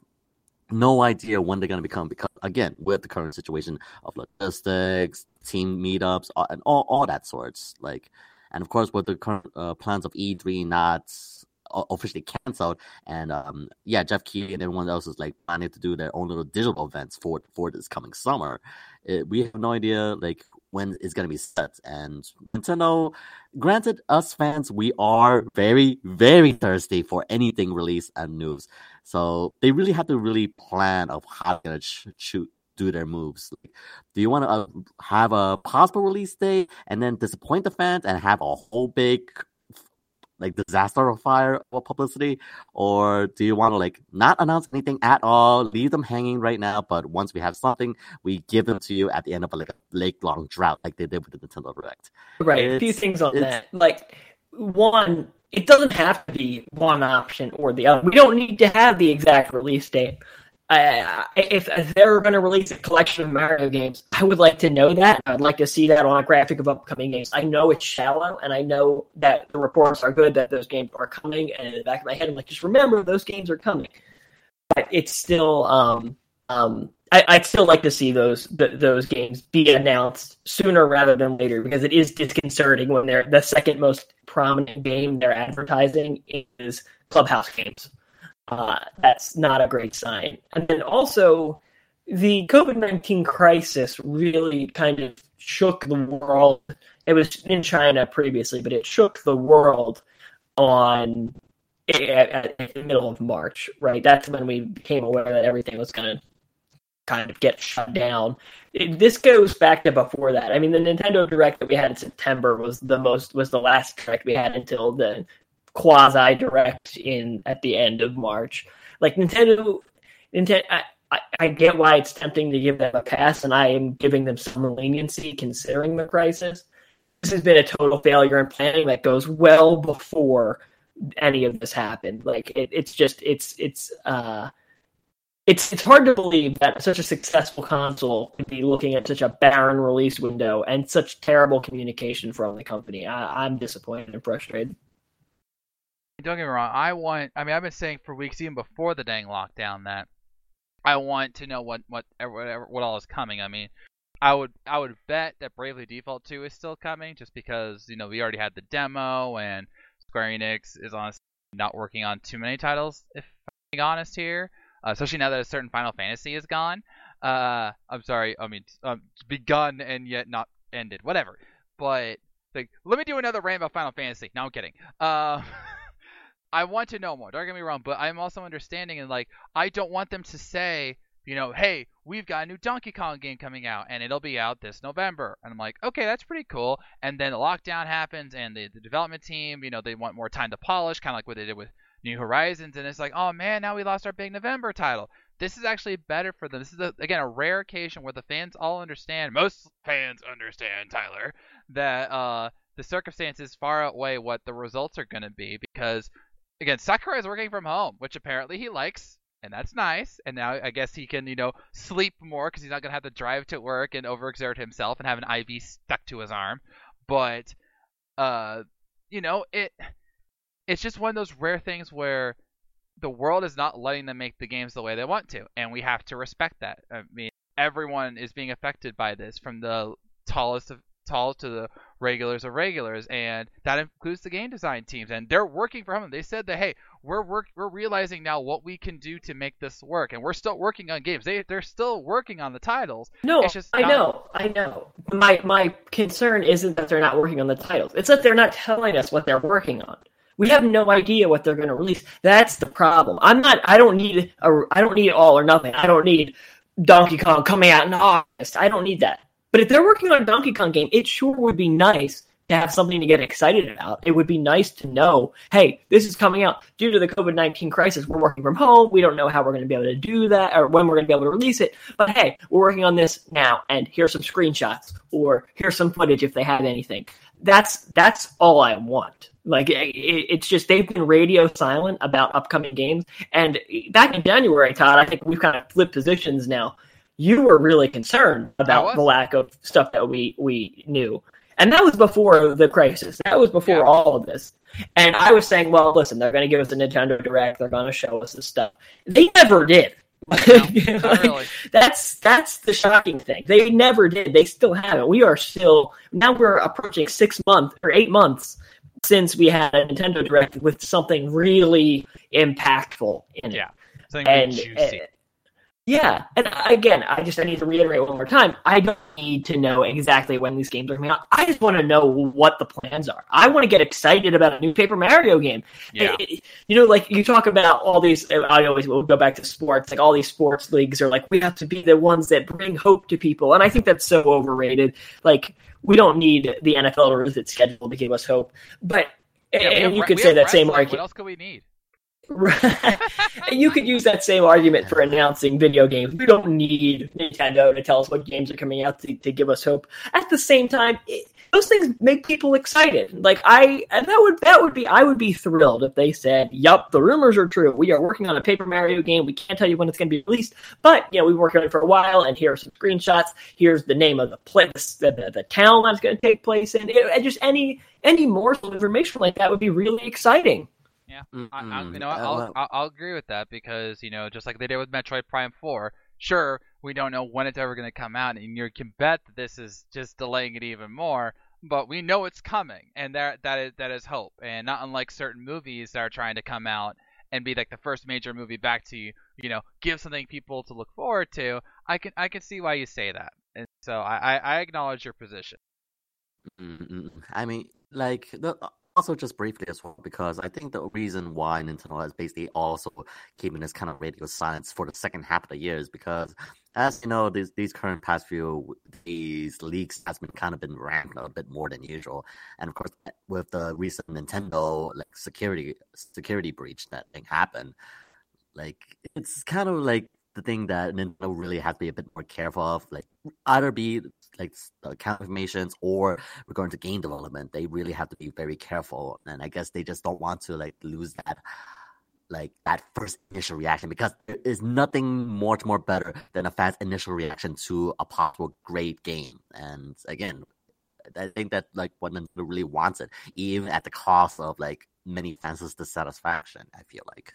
no idea when they're going to become, because again, with the current situation of logistics, team meetups, and all all that sorts. Like, and of course with the current uh, plans of E three not officially canceled, and um yeah Jeff Keighley and everyone else is like planning to do their own little digital events for for this coming summer. It, we have no idea like when it's going to be set, and Nintendo, granted, us fans, we are very very thirsty for anything released and news, so they really have to really plan of how they're going to ch- shoot do their moves. Like, do you want to uh, have a possible release date and then disappoint the fans and have a whole big like disaster of fire or publicity, or do you want to like not announce anything at all, leave them hanging right now, but once we have something, we give them to you at the end of a, like a lake long drought, like they did with the Nintendo Direct? Right. It's, a few things on that. Like one, it doesn't have to be one option or the other. We don't need to have the exact release date. Uh, if, if they're going to release a collection of Mario games, I would like to know that. I'd like to see that on a graphic of upcoming games. I know it's shallow, and I know that the reports are good that those games are coming, and in the back of my head, I'm like, just remember, those games are coming. But it's still, um, um, I, I'd still like to see those th- those games be announced sooner rather than later, because it is disconcerting when they're the second most prominent game they're advertising is Clubhouse games. Uh, that's not a great sign. And then also, the covid nineteen crisis really kind of shook the world. It was in China previously, but it shook the world on at, at the middle of March, right? That's when we became aware that everything was going to kind of get shut down. It, this goes back to before that. I mean, the Nintendo Direct that we had in September was the most was the last Direct we had until the quasi direct in at the end of March. Like Nintendo, Nintendo, I, I, I get why it's tempting to give them a pass, and I am giving them some leniency considering the crisis. This has been a total failure in planning that goes well before any of this happened. Like it, it's just it's it's uh it's it's hard to believe that such a successful console could be looking at such a barren release window and such terrible communication from the company. I, I'm disappointed and frustrated. Don't get me wrong. I want. I mean, I've been saying for weeks, even before the dang lockdown, that I want to know what what whatever what all is coming. I mean, I would I would bet that Bravely Default two is still coming, just because you know we already had the demo, and Square Enix is honestly not working on too many titles, if I'm being honest here. Uh, especially now that a certain Final Fantasy is gone. Uh, I'm sorry. I mean, um, begun and yet not ended, whatever. But like, let me do another rant about Final Fantasy. No, I'm kidding. Uh, I want to know more. Don't get me wrong, but I'm also understanding and like I don't want them to say, you know, hey, we've got a new Donkey Kong game coming out and it'll be out this November. And I'm like, okay, that's pretty cool. And then the lockdown happens and the, the development team, you know, they want more time to polish, kind of like what they did with New Horizons. And it's like, oh man, now we lost our big November title. This is actually better for them. This is, a, again, a rare occasion where the fans all understand, most fans understand, Tyler, that uh, the circumstances far outweigh what the results are going to be because, again, Sakurai is working from home, which apparently he likes, and that's nice. And now I guess he can, you know, sleep more because he's not going to have to drive to work and overexert himself and have an I V stuck to his arm. But, uh, you know, it it's just one of those rare things where the world is not letting them make the games the way they want to, and we have to respect that. I mean, everyone is being affected by this, from the tallest of tall to the regulars of regulars, and that includes the game design teams, and they're working for them. They said that, hey, we're work we're realizing now what we can do to make this work, and we're still working on games. They they're still working on the titles. No, it's just I not... know, I know. My my concern isn't that they're not working on the titles. It's that they're not telling us what they're working on. We have no idea what they're going to release. That's the problem. I'm not. I don't need a. I don't need all or nothing. I don't need Donkey Kong coming out in August. I don't need that. But if they're working on a Donkey Kong game, it sure would be nice to have something to get excited about. It would be nice to know, hey, this is coming out. Due to the COVID nineteen crisis, we're working from home. We don't know how we're going to be able to do that or when we're going to be able to release it. But hey, we're working on this now, and here's some screenshots or here's some footage if they have anything. That's that's all I want. Like, it, it's just they've been radio silent about upcoming games. And back in January, Todd, I think we've kind of flipped positions now. You were really concerned about the lack of stuff that we, we knew. And that was before the crisis. That was before yeah. all of this. And I was saying, well, listen, they're going to give us a Nintendo Direct. They're going to show us this stuff. They never did. No, not really. That's that's the shocking thing. They never did. They still haven't. We are still, now we're approaching six months or eight months since we had a Nintendo Direct with something really impactful in it. Yeah, something and, really juicy. Uh, yeah, and again, I just I need to reiterate one more time. I don't need to know exactly when these games are coming out. I just want to know what the plans are. I want to get excited about a new Paper Mario game. Yeah. You know, like you talk about all these, I always will go back to sports, like all these sports leagues are like, we have to be the ones that bring hope to people. And I think that's so overrated. Like, we don't need the N F L to release its schedule to give us hope. But, yeah, and you have, could say that same argument. What else could we need? And you could use that same argument for announcing video games. We don't need Nintendo to tell us what games are coming out to, to give us hope. At the same time, it, those things make people excited. Like I, and that would that would be I would be thrilled if they said, "Yup, the rumors are true. We are working on a Paper Mario game. We can't tell you when it's going to be released, but you know we worked on it for a while. And here are some screenshots. Here's the name of the place, the, the, the town that's going to take place in. It, just any any morsel of information like that would be really exciting." Yeah, I, I, you know, I'll, I'll I'll agree with that because you know, just like they did with Metroid Prime four, sure, we don't know when it's ever going to come out, and you can bet that this is just delaying it even more. But we know it's coming, and that that is that is hope. And not unlike certain movies that are trying to come out and be like the first major movie back to you, you know, give something people to look forward to. I can I can see why you say that, and so I I, I acknowledge your position. Mm-mm. I mean, like the. Also, just briefly as well, because I think the reason why Nintendo has basically also keeping this kind of radio silence for the second half of the year is because, as you know, these these current past few these leaks has been kind of been ramped a bit more than usual, and of course, with the recent Nintendo like security security breach that thing happened, like it's kind of like the thing that Nintendo really has to be a bit more careful of, like either be like account informations or regarding to game development, they really have to be very careful. And I guess they just don't want to like lose that like that first initial reaction, because there is nothing much more better than a fast initial reaction to a possible great game. And again, I think that like what Nintendo really wants it, even at the cost of like many fans' dissatisfaction, I feel like.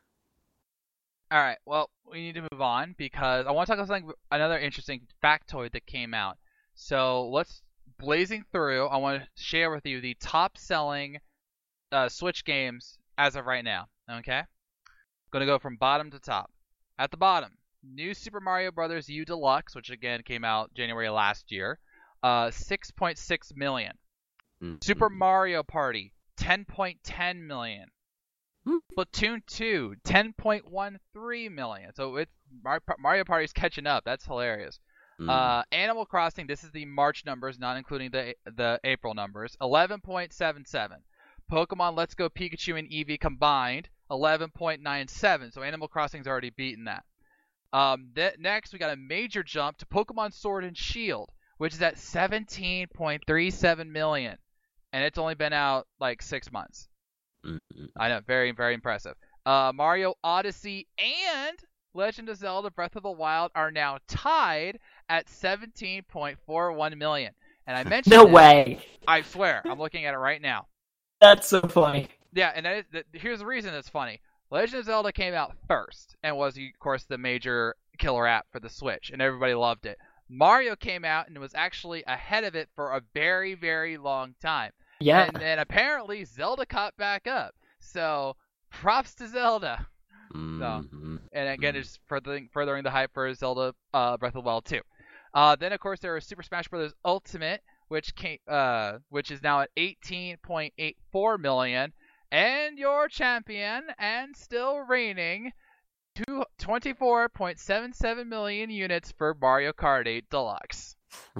All right, well, we need to move on because I want to talk about something, another interesting factoid that came out. So let's blazing through. I want to share with you the top-selling uh, Switch games as of right now. Okay, going to go from bottom to top. At the bottom, New Super Mario Bros. U Deluxe, which again came out January last year. uh, six point six million. Mm-hmm. Super Mario Party, ten point one zero million. Hmm. Splatoon two, ten point one three million. So it's Mario Party's catching up. That's hilarious. Mm. Uh, Animal Crossing, this is the March numbers, not including the the April numbers, eleven point seven seven. Pokemon Let's Go Pikachu and Eevee combined, eleven point nine seven. So Animal Crossing's already beaten that. Um, th- next, we got a major jump to Pokemon Sword and Shield, which is at seventeen point three seven million. And it's only been out like six months. Mm-hmm. I know, very, very impressive. Uh, Mario Odyssey and Legend of Zelda Breath of the Wild are now tied at seventeen point four one million. And I mentioned No this, way. I swear, I'm looking at it right now. That's so funny. Yeah, and that is, that, here's the reason it's funny. Legend of Zelda came out first and was, of course, the major killer app for the Switch, and everybody loved it. Mario came out and was actually ahead of it for a very, very long time. Yeah. And then apparently Zelda caught back up. So props to Zelda. Mm-hmm. So, and again, it's furthering, furthering the hype for Zelda uh, Breath of the Wild two. Uh, then of course there is Super Smash Bros. Ultimate, which came, uh, which is now at eighteen point eight four million, and your champion and still reigning, twenty-four point seven seven million units for Mario Kart eight Deluxe.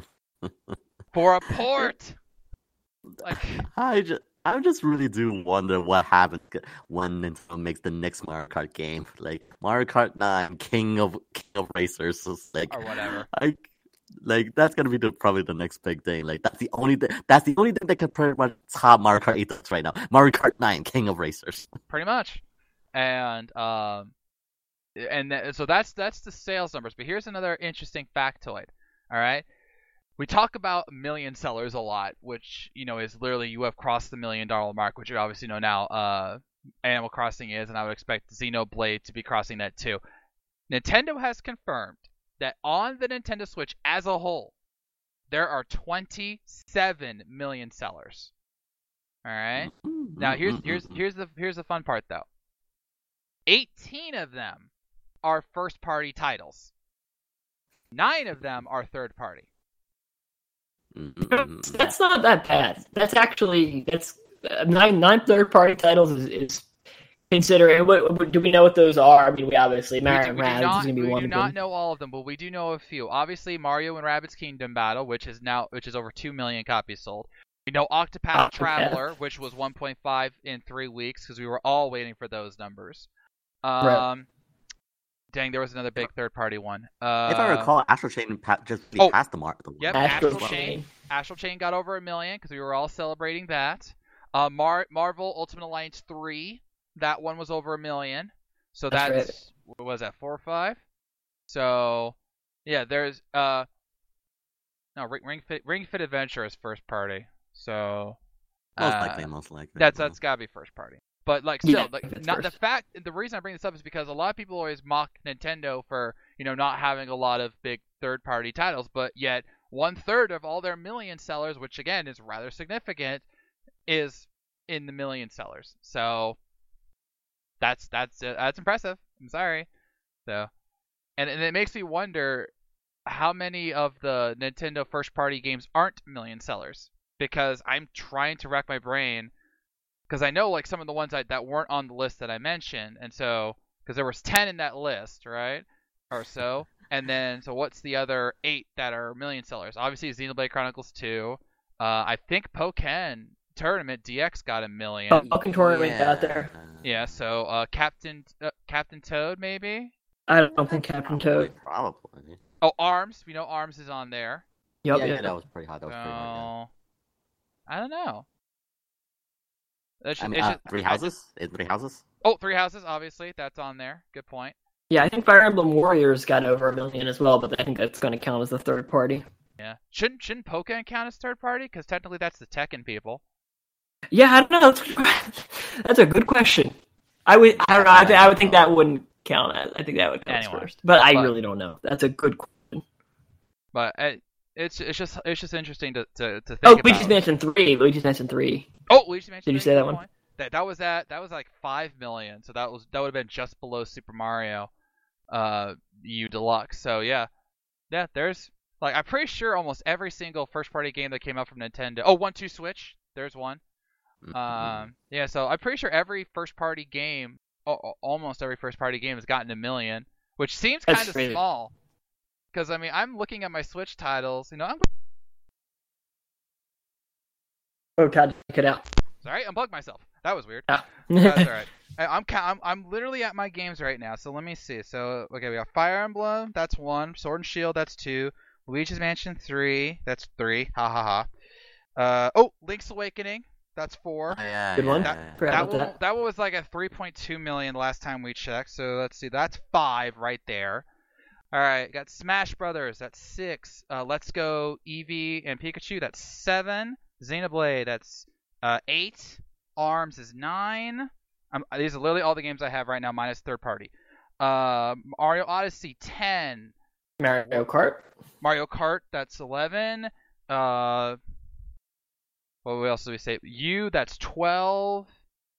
For a port. Like, I just, I just really do wonder what happens when Nintendo makes the next Mario Kart game, like Mario Kart nine, King of King of Racers, so like, or whatever. I, like that's gonna be the, probably the next big thing. Like that's the only thing. That's the only thing that can pretty much top Mario Kart eight right now. Mario Kart nine, King of Racers. Pretty much, and um, and th- so that's that's the sales numbers. But here's another interesting factoid. All right. We talk about million sellers a lot, which, you know, is literally you have crossed the million dollar mark, which you obviously know now uh, Animal Crossing is, and I would expect Xenoblade to be crossing that too. Nintendo has confirmed that on the Nintendo Switch as a whole, there are twenty-seven million sellers. All right? Now here's here's here's the here's the fun part though. eighteen of them are first party titles. nine of them are third party. That's not that bad. That's actually that's uh, nine nine third party titles is, is considering. What, what do we know what those are? I mean, we obviously Mario and Rabbids is gonna be we one do of not them. know all of them, but we do know a few. Obviously, Mario and Rabbids Kingdom Battle, which is now which is over two million copies sold. We know Octopath Octopath. Traveler, which was one point five in three weeks because we were all waiting for those numbers. Um, Right. Dang, there was another big third-party one. Uh, If I recall, Astral Chain pa- just oh, passed the mark. Yep, Astral Astral Chain. Chain. Astral Chain got over a million because we were all celebrating that. Uh, Mar- Marvel Ultimate Alliance three, that one was over a million. So That's that's, right. what was that, four or five? So, yeah, there's uh, no Ring, Ring Fit Ring Fit Adventure is first party. So Most uh, likely, most likely. that's that's gotta be first party. But like still, Yeah, like that's not the first. fact. The reason I bring this up is because a lot of people always mock Nintendo for you know not having a lot of big third-party titles, but yet one third of all their million sellers, which again is rather significant, is in the million sellers. So that's that's uh, that's impressive. I'm sorry. So, and and it makes me wonder how many of the Nintendo first-party games aren't million sellers, because I'm trying to rack my brain. Because I know like some of the ones I, that weren't on the list that I mentioned, and so because there was ten in that list, right, or so, and then so what's the other eight that are million sellers? Obviously, Xenoblade Chronicles two. Uh, I think Pokken Tournament D X got a million. Oh, Pokken Tournament yeah. got there. Yeah, so uh, Captain uh, Captain Toad maybe. I don't think Captain Toad. Probably. Oh, Arms. We know Arms is on there. Yep. yeah, yeah, yep. that was pretty hot. That was pretty hot. So I don't know. It's Yeah. I just- mean, it's uh, just- three I houses. just- In three houses. oh, Three Houses, obviously, that's on there. Good point. Yeah, I think Fire Emblem Warriors got over a million as well, but I think that's going to count as the third party. Yeah. Shouldn't shouldn't Pokken count as third party? Because technically that's the Tekken people. Yeah, I don't know. That's, that's a good question. I would, I don't know. I, th- I would think that wouldn't count. As, I think that would count as Anyway, first, but I but- really don't know. That's a good question. But uh, it's it's just it's just interesting to to, to think Oh, about. we just mentioned three. We just mentioned three. Oh, Luigi mentioned. Did you three, say that good one? point. That that was at that was like five million. So that was that would have been just below Super Mario, uh, U Deluxe. So yeah, yeah. There's Like, I'm pretty sure almost every single first-party game that came out from Nintendo. Oh, one two Switch. There's one. Mm-hmm. Um, yeah, so I'm pretty sure every first-party game, oh, almost every first-party game, has gotten a million, which seems kind of small. Because I mean, I'm looking at my Switch titles. You know, I'm. Oh, God, check it out. Sorry, unplugged myself. That was weird. Yeah. That's all right. I, I'm, I'm I'm literally at my games right now. So let me see. So okay, we got Fire Emblem. That's one. Sword and Shield. That's two. Luigi's Mansion three. That's three. Ha ha ha. Uh oh, Link's Awakening. That's four. Oh, yeah, Good yeah, one. yeah, That, yeah. that one, that one was like a three point two million last time we checked. So let's see. That's five right there. All right, got Smash Brothers. That's six. Uh, Let's Go Eevee and Pikachu. That's seven. Xenoblade. That's uh, eight. ARMS is nine. Um, these are literally all the games I have right now, minus third party. Uh, Mario Odyssey, ten. Mario Kart. Mario Kart, that's eleven. Uh, what else do we say? U, that's twelve.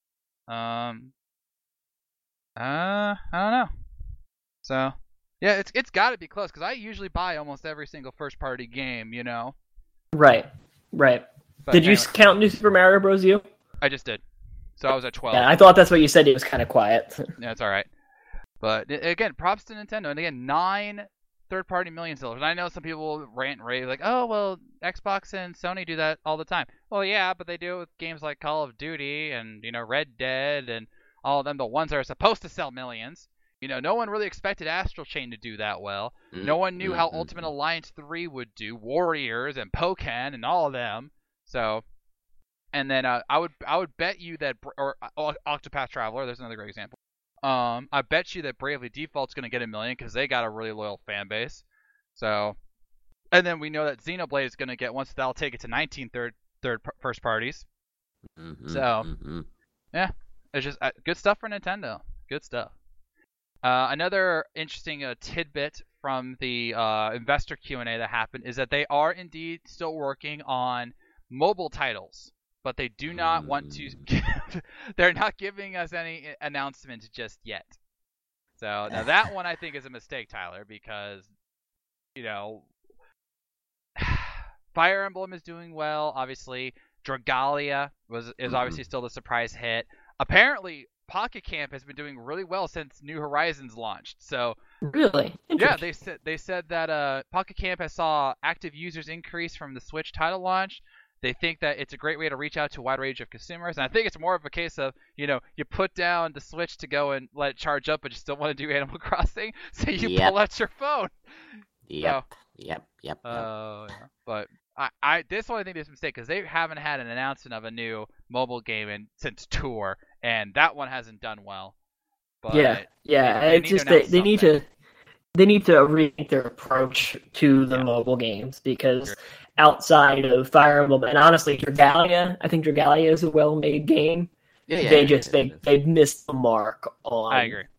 Um, uh, I don't know. So, yeah, it's it's got to be close because I usually buy almost every single first party game, you know. Right, right. But Did you anyway, count New Super Mario Bros. U? I just did. So I was at twelve. Yeah, I thought that's what you said. It was kind of quiet. Yeah, it's all right. But again, props to Nintendo. And again, nine third-party million sellers. And I know some people rant and rave like, oh, well, Xbox and Sony do that all the time. Well, yeah, but they do it with games like Call of Duty and, you know, Red Dead and all of them, the ones that are supposed to sell millions. You know, no one really expected Astral Chain to do that well. Mm-hmm. No one knew how Ultimate Alliance three would do, Warriors and Pokken and all of them. So, and then uh, I would I would bet you that, or uh, Octopath Traveler, there's another great example. Um, I bet you that Bravely Default's going to get a million because they got a really loyal fan base. So, and then we know that Xenoblade is going to get, once that'll take it to nineteen third, third first parties. Mm-hmm, so, mm-hmm. yeah, it's just uh, good stuff for Nintendo. Good stuff. Uh, another interesting uh, tidbit from the uh, investor Q and A that happened is that they are indeed still working on mobile titles. But they do not want to. They're not giving us any announcements just yet. So now that one I think is a mistake, Tyler, because you know, Fire Emblem is doing well. Obviously, Dragalia was is obviously still the surprise hit. Apparently, Pocket Camp has been doing really well since New Horizons launched. So really, yeah, they said they said that uh, Pocket Camp has saw active users increase from the Switch title launch. They think that it's a great way to reach out to a wide range of consumers. And I think it's more of a case of, you know, you put down the Switch to go and let it charge up, but you still want to do Animal Crossing, so you yep. pull out your phone. Yep, so, yep, yep. Oh, uh, yeah. But I, I, this one I think is a mistake because they haven't had an announcement of a new mobile game in, since Tour, and that one hasn't done well. But, yeah, yeah. They, they it's just they, they need to they need to rethink their approach to the yeah. mobile games because. Sure. Outside of Fire Emblem, and honestly, Dragalia, I think Dragalia is a well-made game. Yeah, yeah, they yeah, just, they, they've missed the mark on... I agree.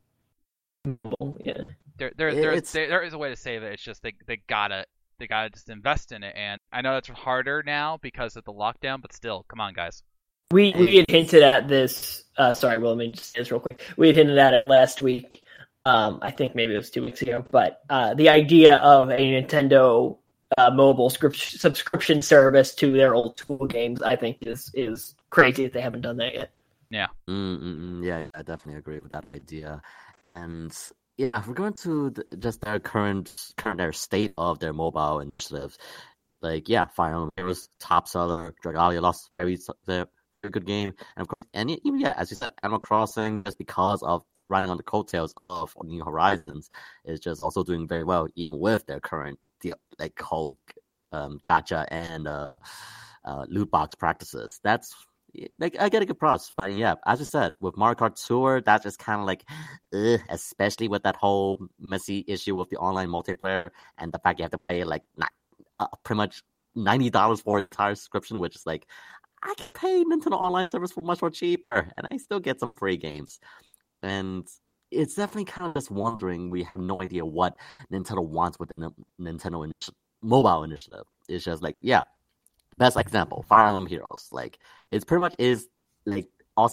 Mobile, yeah. There, there, there, there, there is a way to save it, it's just they, they gotta, they gotta just invest in it, and I know that's harder now because of the lockdown, but still, come on, guys. We, we had hinted at this, uh, sorry, well, let me just say this real quick. We had hinted at it last week, um, I think maybe it was two weeks ago, but uh, the idea of a Nintendo... Uh, mobile script- subscription service to their old school games, I think is is crazy that they haven't done that yet. Yeah. Mm-mm-mm. Yeah, I definitely agree with that idea. And yeah, if we're going to the, just their current current their state of their mobile initiatives, like yeah, Fire Emblem was top seller, Dragalia lost very very good game, and of course, and even yeah, as you said, Animal Crossing just because of riding on the coattails of New Horizons is just also doing very well, even with their current. The like whole um, gacha and uh, uh, loot box practices. That's like I get a good props. But yeah, as I said, with Mario Kart Tour, that's just kind of like, ugh, especially with that whole messy issue with the online multiplayer and the fact you have to pay like not, uh, pretty much ninety dollars for an entire subscription, which is like I can pay Nintendo Online service for much more cheaper, and I still get some free games. And it's definitely kind of just wondering. We have no idea what Nintendo wants with the Nintendo initi- mobile initiative. It's just like, yeah, best example, Fire Emblem Heroes. Like, it's pretty much is like also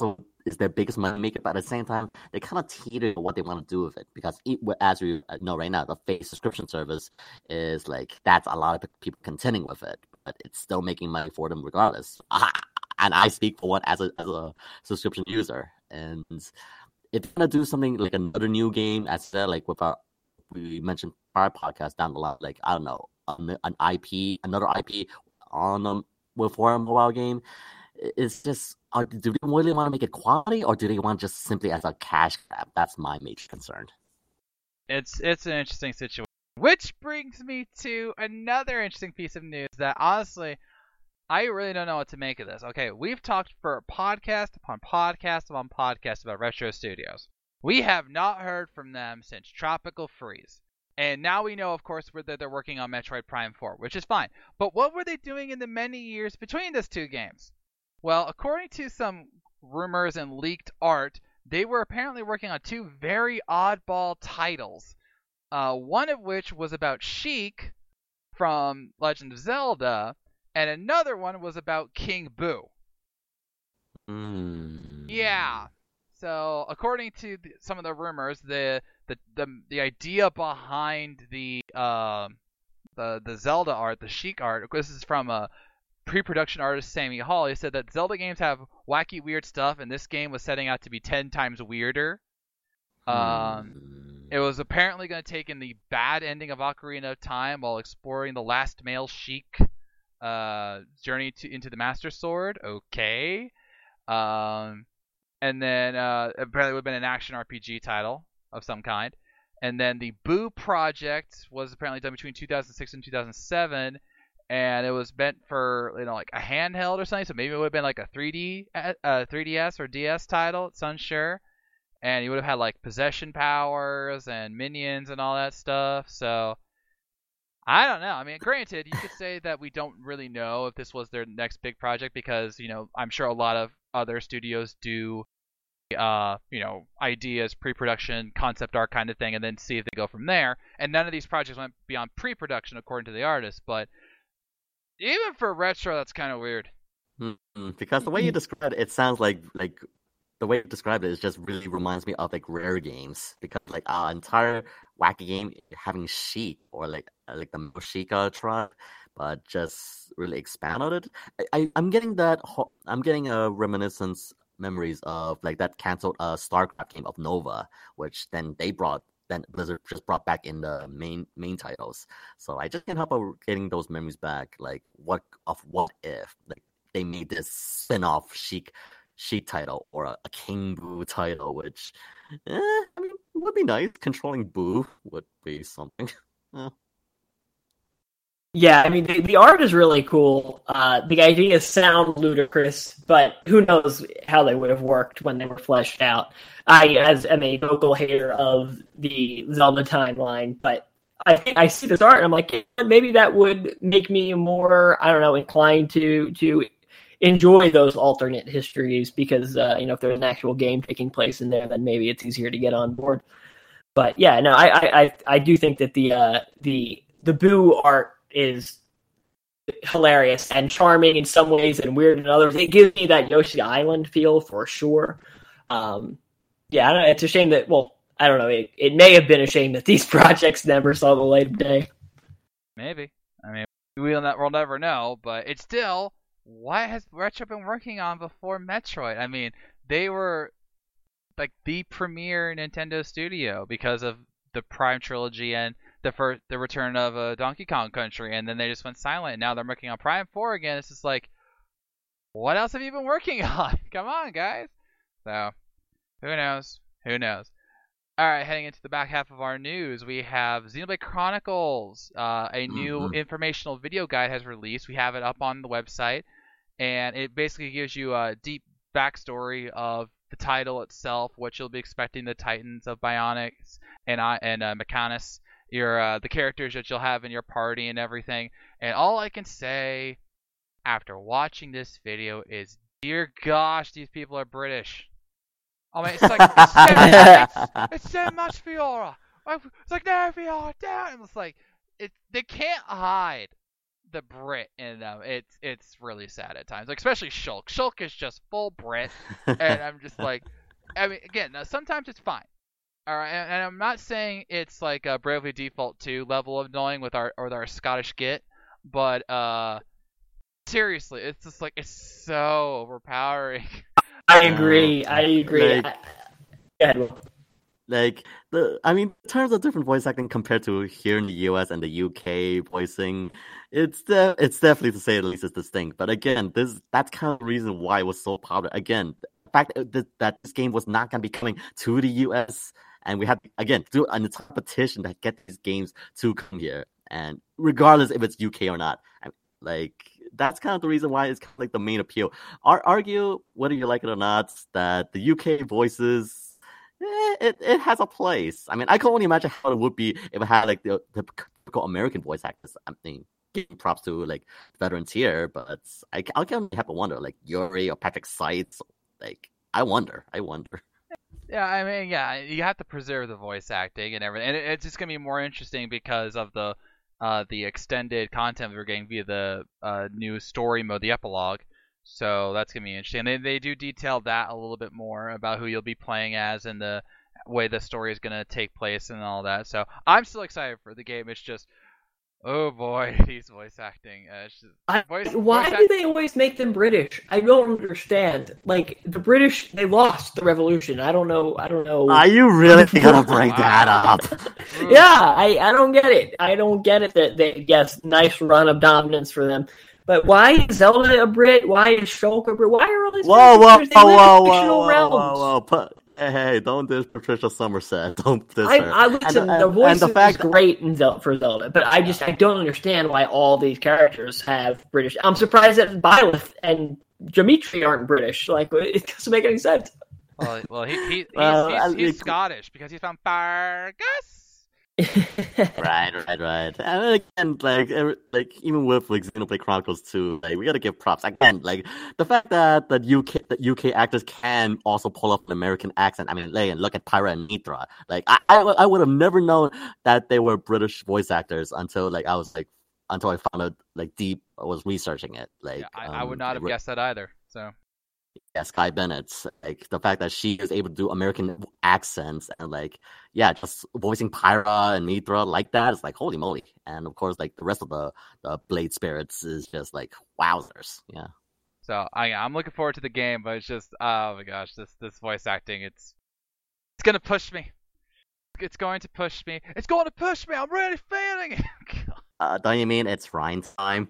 is their biggest money maker, but at the same time, they kind of teeter what they want to do with it because, it, as we know right now, the Face subscription service is like that's a lot of people contending with it, but it's still making money for them regardless. And I speak for one as a as a subscription user, and if they're gonna do something like another new game, as said, like with our we mentioned prior podcast down the line, like I don't know, an, an I P, another I P on um with for a mobile game. It's just, uh, do they really want to make it quality, or do they want just simply as a cash grab? That's my major concern. It's it's an interesting situation. Which brings me to another interesting piece of news that honestly, I really don't know what to make of this. Okay, we've talked for podcast upon podcast upon podcast about Retro Studios. We have not heard from them since Tropical Freeze. And now we know, of course, that they're working on Metroid Prime four, which is fine. But what were they doing in the many years between those two games? Well, according to some rumors and leaked art, they were apparently working on two very oddball titles. Uh, one of which was about Sheik from Legend of Zelda, and another one was about King Boo. Mm. Yeah. So, according to the, some of the rumors, the the the, the idea behind the uh, the the Zelda art, the Sheik art, this is from a pre-production artist Sammy Hall. He said that Zelda games have wacky, weird stuff, and this game was setting out to be ten times weirder. Um, it was apparently going to take in the bad ending of Ocarina of Time while exploring the last male Sheik uh, journey to into the Master Sword. Okay. Um, and then uh, apparently it would have been an action R P G title of some kind. And then the Boo project was apparently done between two thousand six and two thousand seven. And it was meant for, you know, like a handheld or something. So maybe it would have been like a three D, uh, three D S or D S title. It's unsure. And you would have had like possession powers and minions and all that stuff. So I don't know. I mean, granted, you could say that we don't really know if this was their next big project because, you know, I'm sure a lot of other studios do, uh, you know, ideas, pre-production, concept art kind of thing, and then see if they go from there. And none of these projects went beyond pre-production according to the artist, but even for Retro, that's kind of weird. Mm-hmm. Because the way you described it, it sounds like like the way you described it is just really reminds me of like Rare games. Because like our entire wacky game having Sheik or like like the Moshika tribe, but just really expand on it. I, I I'm getting that ho- I'm getting a reminiscence memories of like that canceled uh StarCraft game of Nova, which then they brought. Then Blizzard just brought back in the main main titles. So I just can't help but getting those memories back. Like what of what if like they made this spin-off Sheik Sheik title or a, a King Boo title, which eh, I mean would be nice. Controlling Boo would be something. eh. Yeah, I mean, the, the art is really cool. Uh, the ideas sound ludicrous, but who knows how they would have worked when they were fleshed out. I, as am a vocal hater of the Zelda timeline, but I think I see this art and I'm like, yeah, maybe that would make me more, I don't know, inclined to to enjoy those alternate histories because, uh, you know, if there's an actual game taking place in there, then maybe it's easier to get on board. But yeah, no, I I, I, I do think that the uh, the the Boo art is hilarious and charming in some ways and weird in others. It gives me that Yoshi Island feel for sure. Um, yeah, I don't know, it's a shame that, well, I don't know, it, it may have been a shame that these projects never saw the light of day. Maybe. I mean, we'll, not, we'll never know, but it's still, what has Retro been working on before Metroid? I mean, they were like the premier Nintendo studio because of the Prime Trilogy and the first, the return of uh, Donkey Kong Country, and then they just went silent. And now they're working on Prime four again. It's just like, what else have you been working on? Come on, guys. So, who knows? Who knows? All right, heading into the back half of our news, we have Xenoblade Chronicles. Uh, a new Mm-hmm. informational video guide has released. We have it up on the website, and it basically gives you a deep backstory of the title itself, what you'll be expecting the Titans of Bionics and uh, and uh, Mechanus, your uh, the characters that you'll have in your party and everything. And all I can say after watching this video is, dear gosh, these people are British. I mean, it's like it's so, it's, it's so much Fiora. It's like no Fiora down. And it's like it they can't hide the Brit in them, it's it's really sad at times. Like especially Shulk. Shulk is just full Brit, and I'm just like, I mean, again, now, sometimes it's fine. All right, and, and I'm not saying it's like a Bravely Default two level of annoying with our with our Scottish git, but uh, seriously, it's just like it's so overpowering. I agree. I agree. Like, I, go ahead, Will. Like the, I mean, in terms of different voice acting compared to here in the U S and the U K voicing, it's de- it's definitely to say the least it's distinct. But again, this that's kind of the reason why it was so popular. Again, the fact that, that this game was not going to be coming to the U S, and we had again to do an entire petition to get these games to come here, and regardless if it's U K or not, I mean, like that's kind of the reason why it's kind of like the main appeal. Ar- argue whether you like it or not that the U K voices. Eh, it it has a place. I mean, I can only imagine how it would be if it had like the, the typical American voice actors. I mean, giving props to like veterans here, but I I can have to wonder like Yuri or Patrick Seitz. Like I wonder, I wonder. Yeah, I mean, yeah, you have to preserve the voice acting and everything, and it, it's just gonna be more interesting because of the uh the extended content we're getting via the uh new story mode, the epilogue. So that's going to be interesting. And they, they do detail that a little bit more about who you'll be playing as and the way the story is going to take place and all that. So I'm still excited for the game. It's just, oh boy, these voice acting. Uh, it's just, I, voice, why voice do act- they always make them British? I don't understand. Like the British, they lost the revolution. I don't know. I don't know. Are you really gonna bring that up? Yeah, I, I don't get it. I don't get it that they yes, nice run of dominance for them. But why is Zelda a Brit? Why is Shulk a Brit? Why are all these Whoa, whoa, characters? whoa, They live whoa, in whoa, fictional whoa, realms. whoa, whoa, Put, hey, hey, don't diss Patricia Somerset. Don't diss I, her. I listen. And, the and, voice and the is fact, great in Zelda, for Zelda, but I just I don't understand why all these characters have British. I'm surprised that Byleth and Dimitri aren't British. Like it doesn't make any sense. Well, well he, he, he's, Well, he's, I he's mean- Scottish because he's from Fergus. right, right, right. And again, like, every- like even with like Xenoblade Chronicles two, like we gotta give props again. Like the fact that the U K, the U K actors can also pull off an American accent. I mean, like, look at Pyra and Mithra. Like, I, I, I would have never known that they were British voice actors until like I was like until I found out like deep. I was researching it. Like, Yeah, I, I um, would not have re- guessed that either. So yeah, Sky Bennett. Like the fact that she is able to do American accents and like yeah, just voicing Pyra and Mithra like that is like holy moly. And of course, like the rest of the the Blade Spirits is just like wowzers. Yeah. so I I'm looking forward to the game, but it's just oh my gosh, this this voice acting it's it's gonna push me. It's going to push me. It's going to push me. I'm really feeling it. Uh, don't you mean it's Rhine time?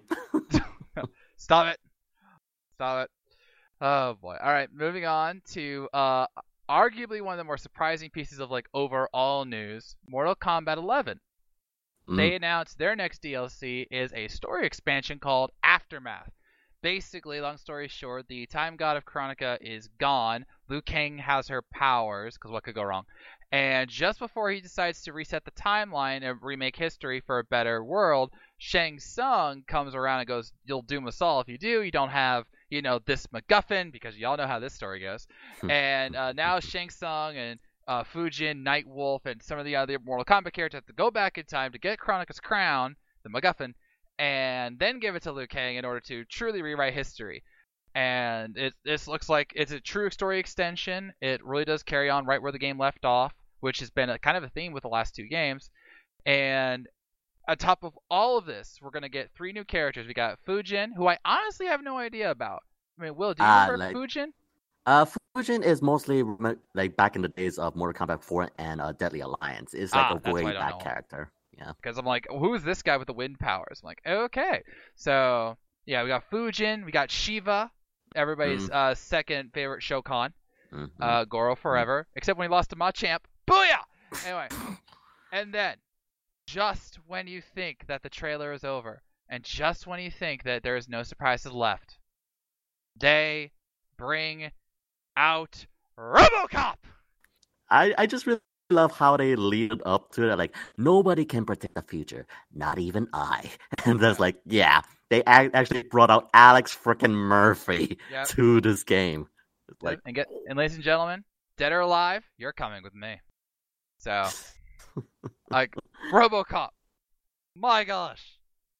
Stop it. Stop it. Oh boy. All right, moving on to uh arguably one of the more surprising pieces of like overall news, Mortal Kombat eleven. Mm. They announced their next D L C is a story expansion called Aftermath. Basically, long story short, the time god of Kronika is gone. Liu Kang has her powers, because what could go wrong? And just before he decides to reset the timeline and remake history for a better world, Shang Tsung comes around and goes, "You'll doom us all if you do. You don't have, you know, this MacGuffin," because y'all know how this story goes. and uh, now Shang Tsung and uh, Fujin, Nightwolf, and some of the other Mortal Kombat characters have to go back in time to get Kronika's crown, the MacGuffin, and then give it to Liu Kang in order to truly rewrite history. And it this looks like it's a true story extension. It really does carry on right where the game left off, which has been a, kind of a theme with the last two games. And on top of all of this, we're going to get three new characters. We got Fujin, who I honestly have no idea about. I mean, Will, do you Ah, remember like- Fujin? Uh, Fujin is mostly rem- like back in the days of Mortal Kombat four and uh, Deadly Alliance. It's like Ah, a that's way why I don't back know him. character. Yeah. Because I'm like, who's this guy with the wind powers? I'm like, okay. So, yeah, we got Fujin. We got Shiva, everybody's uh, second favorite Shokan. Mhm. Uh, Goro forever, except when he lost to Machamp. Booyah! Anyway, and then, just when you think that the trailer is over, and just when you think that there is no surprises left, they bring out RoboCop! I, I just really love how they lead up to it. Like, nobody can predict the future, not even I. And that's like, yeah, they ac- actually brought out Alex frickin' Murphy Yep. to this game. It's like, and get and ladies and gentlemen, dead or alive, you're coming with me. So, like, RoboCop. My gosh.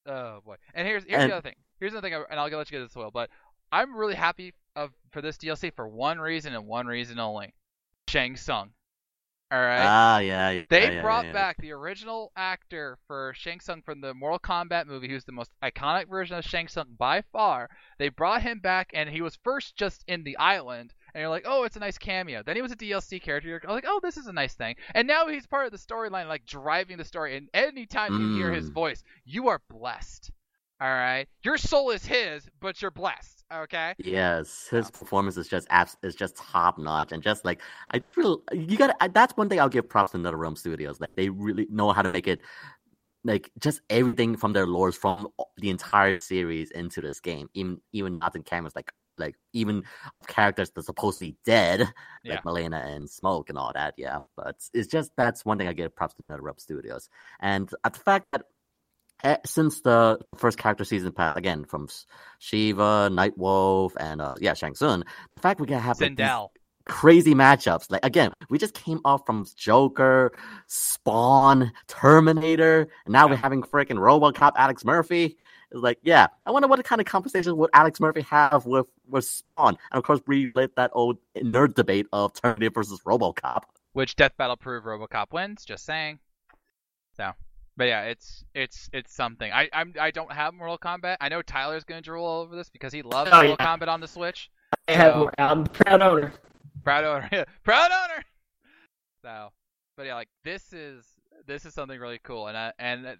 Oh boy. And here's here's And the other thing. Here's the other thing, and I'll let you get this, Will. But I'm really happy of for this D L C for one reason and one reason only. Shang Tsung. All right. ah, yeah, yeah, They yeah, brought yeah. back the original actor for Shang Tsung from the Mortal Kombat movie, who's the most iconic version of Shang Tsung by far. They brought him back, and he was first just in the island, and you're like, oh, it's a nice cameo. Then he was a D L C character. You're like, oh, this is a nice thing. And now he's part of the storyline, like driving the story. And anytime you hear his Mm. voice, you are blessed. All right, your soul is his, but you're blessed. Okay. Yes, his Yeah. performance is just abs- is just top notch, and just like I feel you got to that's one thing I'll give props to NetherRealm Studios. Like they really know how to make it like just everything from their lores from the entire series into this game, even even not in cameras like like even characters that's supposed to be dead, like Yeah. Milena and Smoke and all that. Yeah, but it's just that's one thing I give props to NetherRealm Studios, and at the fact that eh, since the first character season pass again from S- Shiva, Nightwolf, and uh, yeah, Shang Tsung, the fact we can have like, these Sindel. crazy matchups. Like again, we just came off from Joker, Spawn, Terminator, and now we're Yeah. having freaking RoboCop Alex Murphy. It's like, yeah, I wonder what kind of conversation would Alex Murphy have with with Spawn, and of course, relive that old nerd debate of Terminator versus RoboCop. Which Death Battle proved RoboCop wins. Just saying. So, but yeah, it's it's it's something. I I'm I don't have Mortal Kombat. I know Tyler's gonna drool all over this because he loves Oh, Mortal yeah. Kombat on the Switch. I have. So- I'm a proud owner. Proud owner, proud owner. So, but yeah, like this is this is something really cool, and I and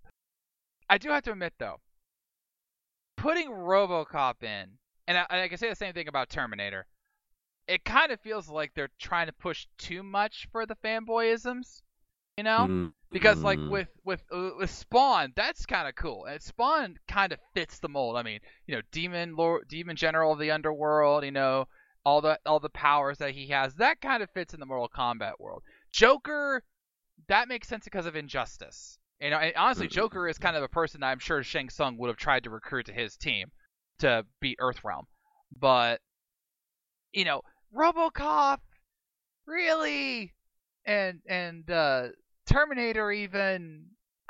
I do have to admit though, putting RoboCop in, and I, and I can say the same thing about Terminator. It kind of feels like they're trying to push too much for the fanboyisms, you know? Mm, Because like mm. with with uh, with Spawn, that's kind of cool. And Spawn kind of fits the mold. I mean, you know, demon lord, demon general of the underworld. You know, all the all the powers that he has. That kind of fits in the Mortal Kombat world. Joker, that makes sense because of Injustice. You know, and honestly, Mhm. Joker is kind of a person that I'm sure Shang Tsung would have tried to recruit to his team to beat Earthrealm. But you know, RoboCop, really, and and uh, Terminator even.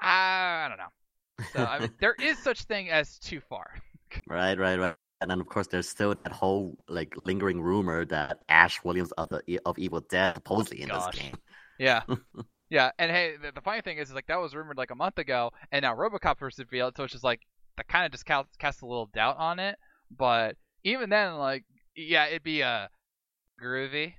I don't know. So I mean, there is such thing as too far. Right, right, right. And then of course there's still that whole like lingering rumor that Ash Williams of the of Evil Dead supposedly in Gosh. this game. Yeah. Yeah, and hey, the, the funny thing is, is, like, that was rumored, like, a month ago, and now RoboCop was revealed, so it's just, like, that kind of just casts, casts a little doubt on it, but even then, like, yeah, it'd be, uh, groovy,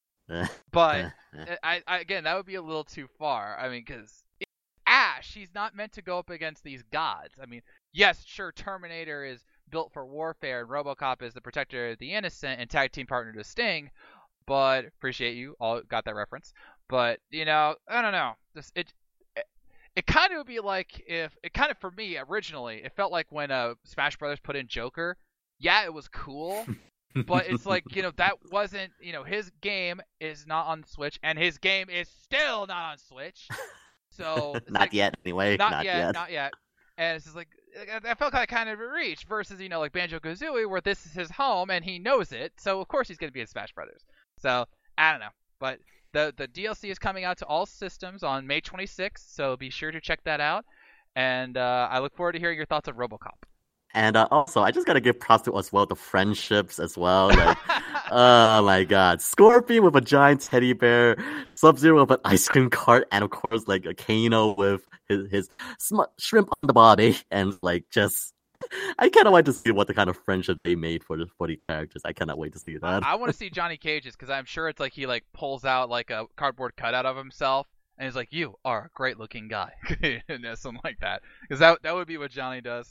but, I, I again, that would be a little too far, I mean, because Ash, he's not meant to go up against these gods, I mean, yes, sure, Terminator is built for warfare, and RoboCop is the protector of the innocent and tag team partner to Sting, but appreciate you all got that reference. But you know, I don't know. This it it, it kind of would be like if it kind of for me originally it felt like when uh Smash Brothers put in Joker. Yeah, it was cool, but it's like you know that wasn't you know his game is not on Switch and his game is still not on Switch. So it's not like, yet anyway. not, Not, yet, yet. not yet. And it's just like I felt like kind of a reach versus you know like Banjo-Kazooie where this is his home and he knows it, so of course he's gonna be in Smash Brothers. So I don't know, but the the D L C is coming out to all systems on May twenty-sixth, so be sure to check that out. And uh, I look forward to hearing your thoughts on RoboCop. And uh, also, I just gotta give props to as well the friendships as well. Like, oh my god, Scorpion with a giant teddy bear, Sub Zero with an ice cream cart, and of course like a Kano with his his sm- shrimp on the body, and like just. I cannot wait to see what the kind of friendship they made for the for the characters. I cannot wait to see that. I want to see Johnny Cage's because I'm sure it's like he like pulls out like a cardboard cutout of himself and he's like, "You are a great looking guy," and something like that. Because that that would be what Johnny does.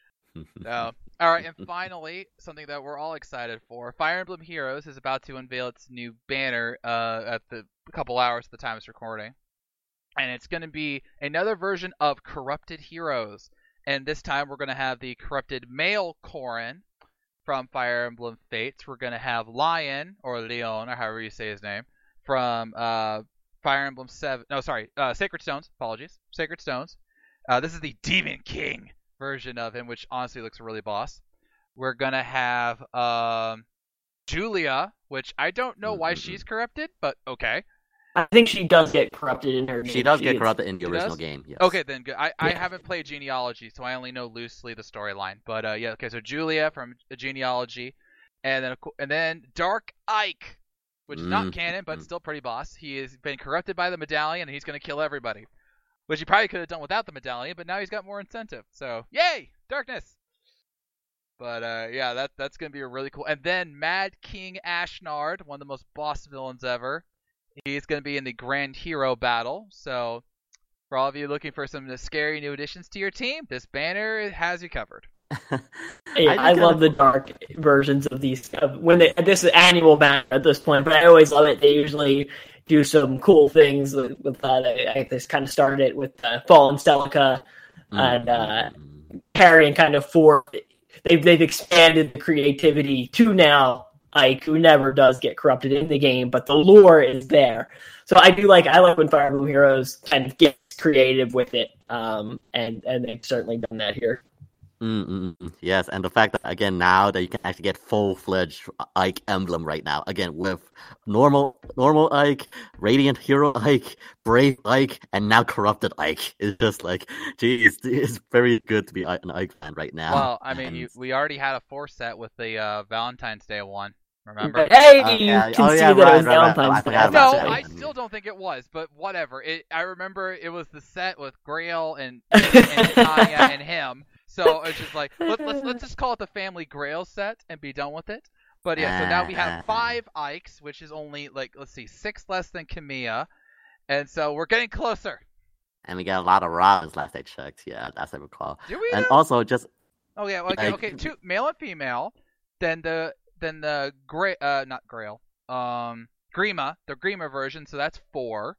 Uh, all right, and finally, something that we're all excited for: Fire Emblem Heroes is about to unveil its new banner uh, at the a couple hours at the time it's recording, and it's going to be another version of Corrupted Heroes. And this time we're going to have the corrupted male Corrin from Fire Emblem Fates. We're going to have Lion, or Leon, or however you say his name, from uh, Fire Emblem seven. No, sorry, uh, Sacred Stones. Apologies. Sacred Stones. Uh, this is the Demon King version of him, which honestly looks really boss. We're going to have um, Julia, which I don't know why she's corrupted, but okay. I think she does get corrupted in her game. She does She get is- corrupted in the She original does? game. Yes. Okay, then good. I, I Yeah. haven't played Genealogy, so I only know loosely the storyline. But uh, yeah, okay. So Julia from Genealogy, and then of cou- and then Dark Ike, which is not Mm, canon, but mm. still pretty boss. He has been corrupted by the medallion, and he's gonna kill everybody. Which he probably could have done without the medallion, but now he's got more incentive. So yay, darkness. But uh, yeah, that that's gonna be a really cool. And then Mad King Ashnard, one of the most boss villains ever. He's gonna be in the Grand Hero battle. So for all of you looking for some scary new additions to your team, this banner has you covered. Yeah, I, just love the kinda- dark versions of these. Of when they this is annual banner at this point, but I always love it. They usually do some cool things with, with that. I, I just kind of started it with uh, Fallen Celica and uh, Mm, carrying kind of for they've they've expanded the creativity to now Ike, who never does get corrupted in the game, but the lore is there. So I do like I like when Fire Emblem Heroes kind of gets creative with it, um, and and they've certainly done that here. mm, mm, mm. Yes, and the fact that again now that you can actually get full-fledged Ike emblem right now, again with normal normal Ike, Radiant Hero Ike, Brave Ike, and now Corrupted Ike. It's just like, geez, it's very good to be an Ike fan right now. Well, I mean, And- you, we already had a four set with the uh, Valentine's Day one. Remember? But hey, Uh, you yeah, can oh, see yeah, that right, it was right, right. Valentine's I Day. forgot No, about that. I still don't think it was, but whatever. It, I remember it was the set with Grail and and, and Tanya and him. So it's just like let, let's let's just call it the Family Grail set and be done with it. But yeah, so now we have five Ikes, which is only like let's see, six less than Kamiya, and so we're getting closer. And we got a lot of Robins last I checked. Yeah, that's what I recall. Do we? And now? also just Oh yeah, okay, like- okay, two male and female. Then the then the gray uh not Grail. Um Grima, the Grima version, so that's four.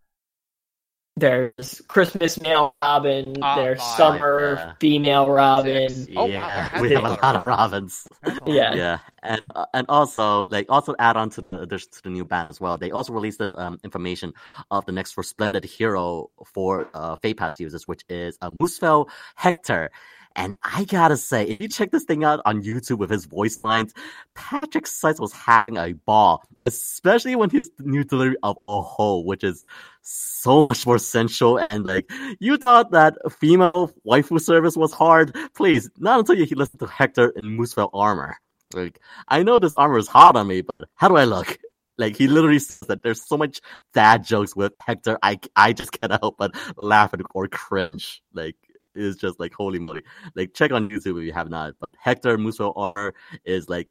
There's Christmas male Robin. Ah, there's five, summer yeah. female Robin. Six. Oh, wow, there yeah, has we been have a a lot lot of of Robins. That's a lot. Yeah. Yeah, and uh, and also like also add on to the there's to the new band as well. They also released the um, information of the next Resplendent hero for uh, Fate Pass users, which is uh, Moosefell Hector. And I gotta say, if you check this thing out on YouTube with his voice lines, Patrick Seitz was having a ball, especially when his new delivery of "Oh," which is so much more sensual. And like, you thought that female waifu service was hard? Please, not until you listen to Hector in Moosefell armor. Like, I know this armor is hard on me, but how do I look? Like, he literally says that there's so much dad jokes with Hector, I, I just can't help but laugh or cringe. Like, it's just like, holy moly. Like, check on YouTube if you have not. But Hector Moosefell armor is like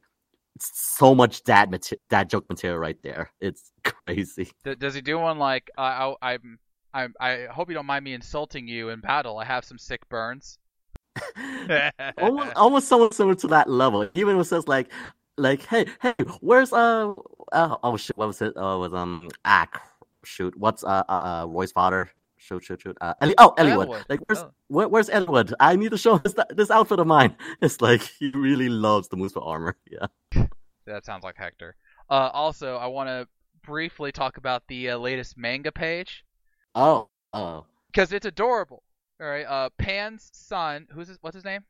so much dad mater- dad joke material right there. It's crazy. D- does he do one like uh, I, I'm I'm I hope you don't mind me insulting you in battle. I have some sick burns. almost, almost somewhat similar to that level. Even when it says like, like, hey, hey, where's uh, uh oh shit, what was it? Oh, it was um, ah, shoot, what's uh, uh, uh Roy's father? Shoot, shoot, shoot. Uh, Ellie, oh, Elliewood. Elwood. Like, where's Oh. where, where's Elliewood? I need to show this this outfit of mine. It's like he really loves the Moosefell armor. Yeah. That sounds like Hector. Uh, also, I want to briefly talk about the uh, latest manga page Oh, oh. because it's adorable. All right, uh, Pan's son, who's his, what's his name?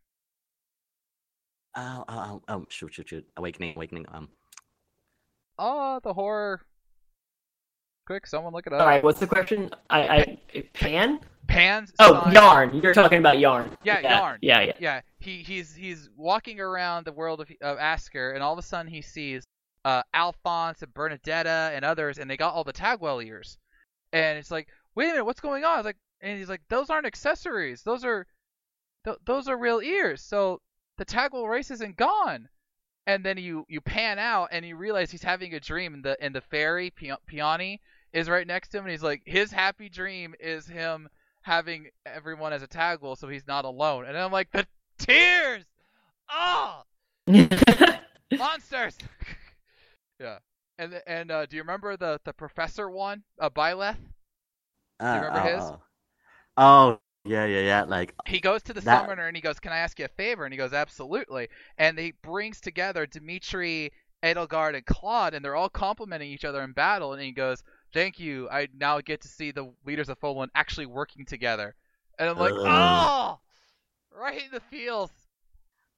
Oh, oh, oh, oh, shoot, shoot, shoot. Awakening, awakening. Um, Oh, the horror. Quick, someone look it up. All right, what's the question? I, I Pan? Pan's Oh, son. Yarn. You're talking about Yarn. Yeah, Yarn. Yeah, yeah. Yeah, he he's he's walking around the world of, of Asker, and all of a sudden he sees uh, Alphonse and Bernadetta and others, and they got all the Tagwell ears, and it's like, wait a minute, what's going on? It's like, and he's like, those aren't accessories, those are th- those are real ears. So the Tagwell race isn't gone. And then you you pan out, and you realize he's having a dream, and the and the fairy Pi- Peony is right next to him, and he's like, his happy dream is him having everyone as a Tagwell, so he's not alone. And I'm like, the tears! Oh! Monsters! Yeah. And and uh, do you remember the, the professor one? Uh, Byleth? uh, remember oh, his? Oh. oh, yeah, yeah, yeah. Like, He goes to the That- summoner, and he goes, can I ask you a favor? And he goes, absolutely. And he brings together Dimitri, Edelgard, and Claude, and they're all complimenting each other in battle. And he goes, thank you. I now get to see the leaders of Folan actually working together. And I'm like, Ugh. oh! Right in the feels.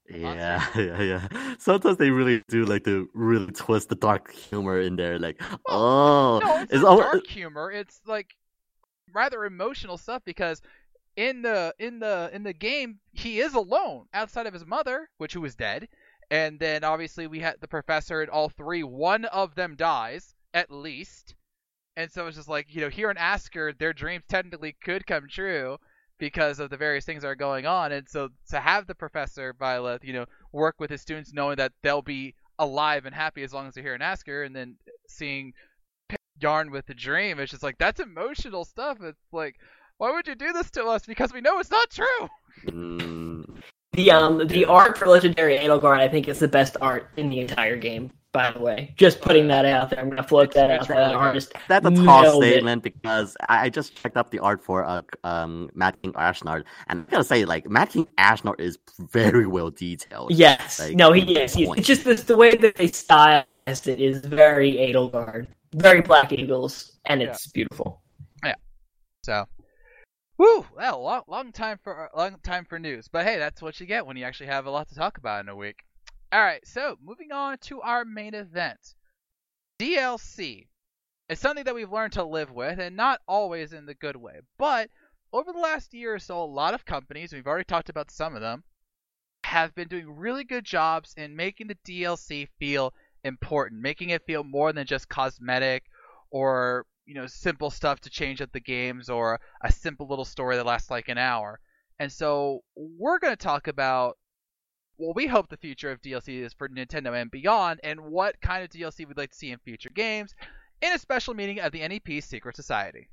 Yeah, yeah, yeah. Sometimes they really do like to really twist the dark humor in there. Like, Well, oh, no, it's it's not all. dark humor. It's like rather emotional stuff because in the in the in the game he is alone outside of his mother, which who was dead, and then obviously we had the professor and all three. One of them dies at least, and so it's just like you know here in Asker, their dreams technically could come true because of the various things that are going on, and so to have the professor Violet, you know, work with his students, knowing that they'll be alive and happy as long as they're here in Asker, and then seeing yarn with the dream. It's just like that's emotional stuff. It's like, why would you do this to us? Because we know it's not true. Mm, The um the art for Legendary Edelgard, I think, is the best art in the entire game. By the way, just putting that out there, I'm gonna float It's- that it's out there. really That good. artist that's a tall nailed it. statement because I I just checked up the art for uh, um Matt King Ashnard, and I gotta say, like Matt King Ashnard is very well detailed. Yes, Like, no, he on is. He's, point. it's just this, the way that they stylized it is very Edelgard, very Black Eagles, and it's beautiful. So, woo, well, long, long time for long time for news. But hey, that's what you get when you actually have a lot to talk about in a week. All right, so moving on to our main event, D L C. It's something that we've learned to live with, and not always in the good way. But over the last year or so, a lot of companies, we've already talked about some of them, have been doing really good jobs in making the D L C feel important, making it feel more than just cosmetic or you know simple stuff to change up the games or a simple little story that lasts like an hour. And so we're going to talk about what we hope the future of D L C is for Nintendo and beyond, and what kind of D L C we'd like to see in future games in a special meeting of the N E P Secret Society.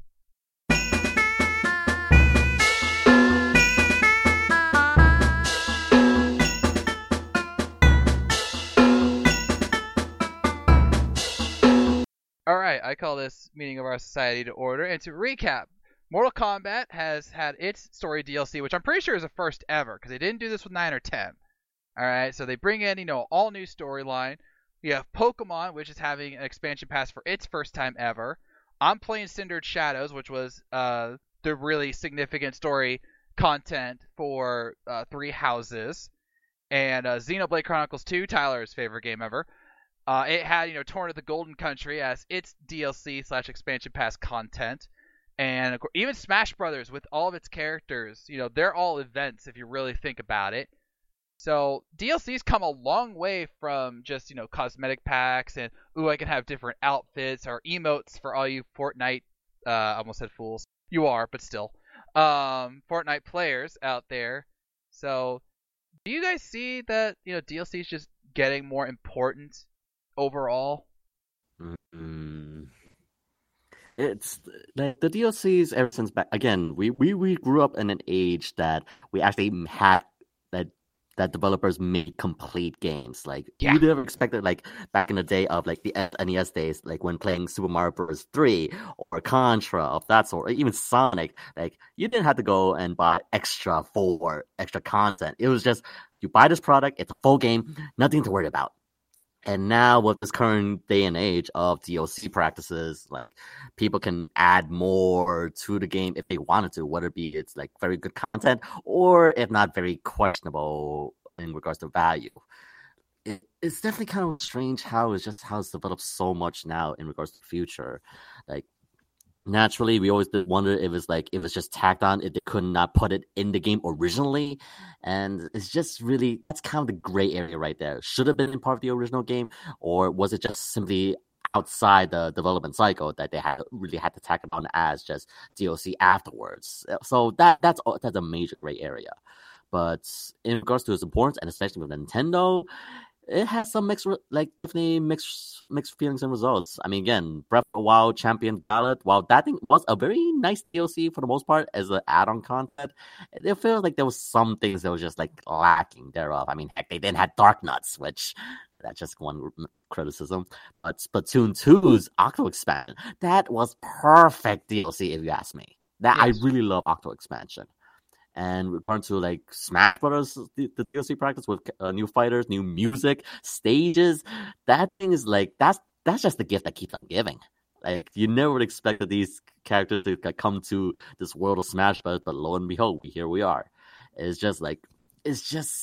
Alright, I call this meeting of our society to order. And to recap, Mortal Kombat has had its story D L C, which I'm pretty sure is the first ever, because they didn't do this with nine or ten. Alright, so they bring in, you know, all new storyline. We have Pokemon, which is having an expansion pass for its first time ever. I'm playing Cindered Shadows, which was uh, the really significant story content for uh, Three Houses. And uh, Xenoblade Chronicles two, Tyler's favorite game ever. Uh, it had, you know, Torn of the Golden Country as its D L C slash expansion pass content. And of course, even Smash Brothers with all of its characters, you know, they're all events if you really think about it. So D L Cs come a long way from just, you know, cosmetic packs and, ooh, I can have different outfits or emotes for all you Fortnite, uh, I almost said fools. You are, but still. Um, Fortnite players out there. So do you guys see that, you know, D L C is just getting more important overall? Mm. It's like the D L Cs ever since back again. We, we we grew up in an age that we actually had that that developers made complete games. Like Yeah. you never expected, like back in the day of like the N E S days, like when playing Super Mario Bros. three or Contra of that sort, or even Sonic. Like you didn't have to go and buy extra for extra content. It was just you buy this product, it's a full game, nothing to worry about. And now with this current day and age of D L C practices, like people can add more to the game if they wanted to, whether it be it's like very good content or if not very questionable in regards to value. It, it's definitely kind of strange how it's just how it's developed so much now in regards to the future. Like naturally, we always did wonder if it's like if it's just tacked on, if they could not put it in the game originally, and it's just really that's kind of the gray area right there. Should have been in part of the original game, or was it just simply outside the development cycle that they had really had to tack it on as just D L C afterwards? So that that's that's a major gray area. But in regards to its importance, and especially with Nintendo, it has some mixed, like definitely mixed, mixed feelings and results. I mean, again, Breath of the Wild Champion Ballad, while that thing was a very nice D L C for the most part as an add-on content, it feels like there was some things that was just like lacking thereof. I mean, heck, they didn't have Dark Nuts, which that's just one criticism. But Splatoon two's Octo expansion, that was perfect D L C if you ask me. That Yes. I really love Octo expansion. And return to like Smash Brothers, the, the D L C practice with uh, new fighters, new music, stages. That thing is like that's that's just the gift that keeps on giving. Like you never would expect that these characters to come to this world of Smash Bros. But lo and behold, here we are. It's just like it's just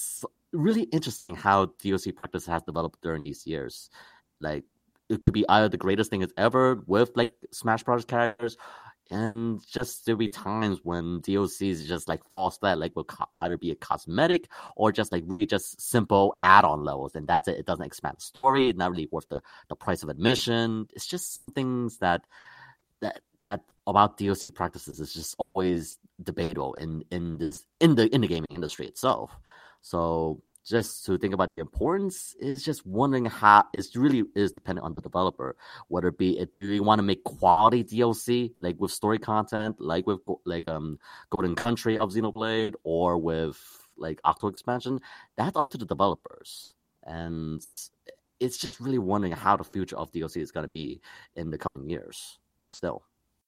really interesting how D L C practice has developed during these years. Like, it could be either the greatest thing it's ever with like Smash Bros. Characters, and just there'll be times when D L Cs just like false flat, like will co- either be a cosmetic or just like really just simple add-on levels, and that's it. It doesn't expand the story. It's not really worth the, the price of admission. It's just things that that, that about D L C practices is just always debatable in in this in the in the gaming industry itself. So just to think about the importance is just wondering how it's really is dependent on the developer, whether it be if you want to make quality D L C like with story content, like with like um Golden Country of Xenoblade, or with like Octo expansion. That's up to the developers, and it's just really wondering how the future of D L C is going to be in the coming years. Still,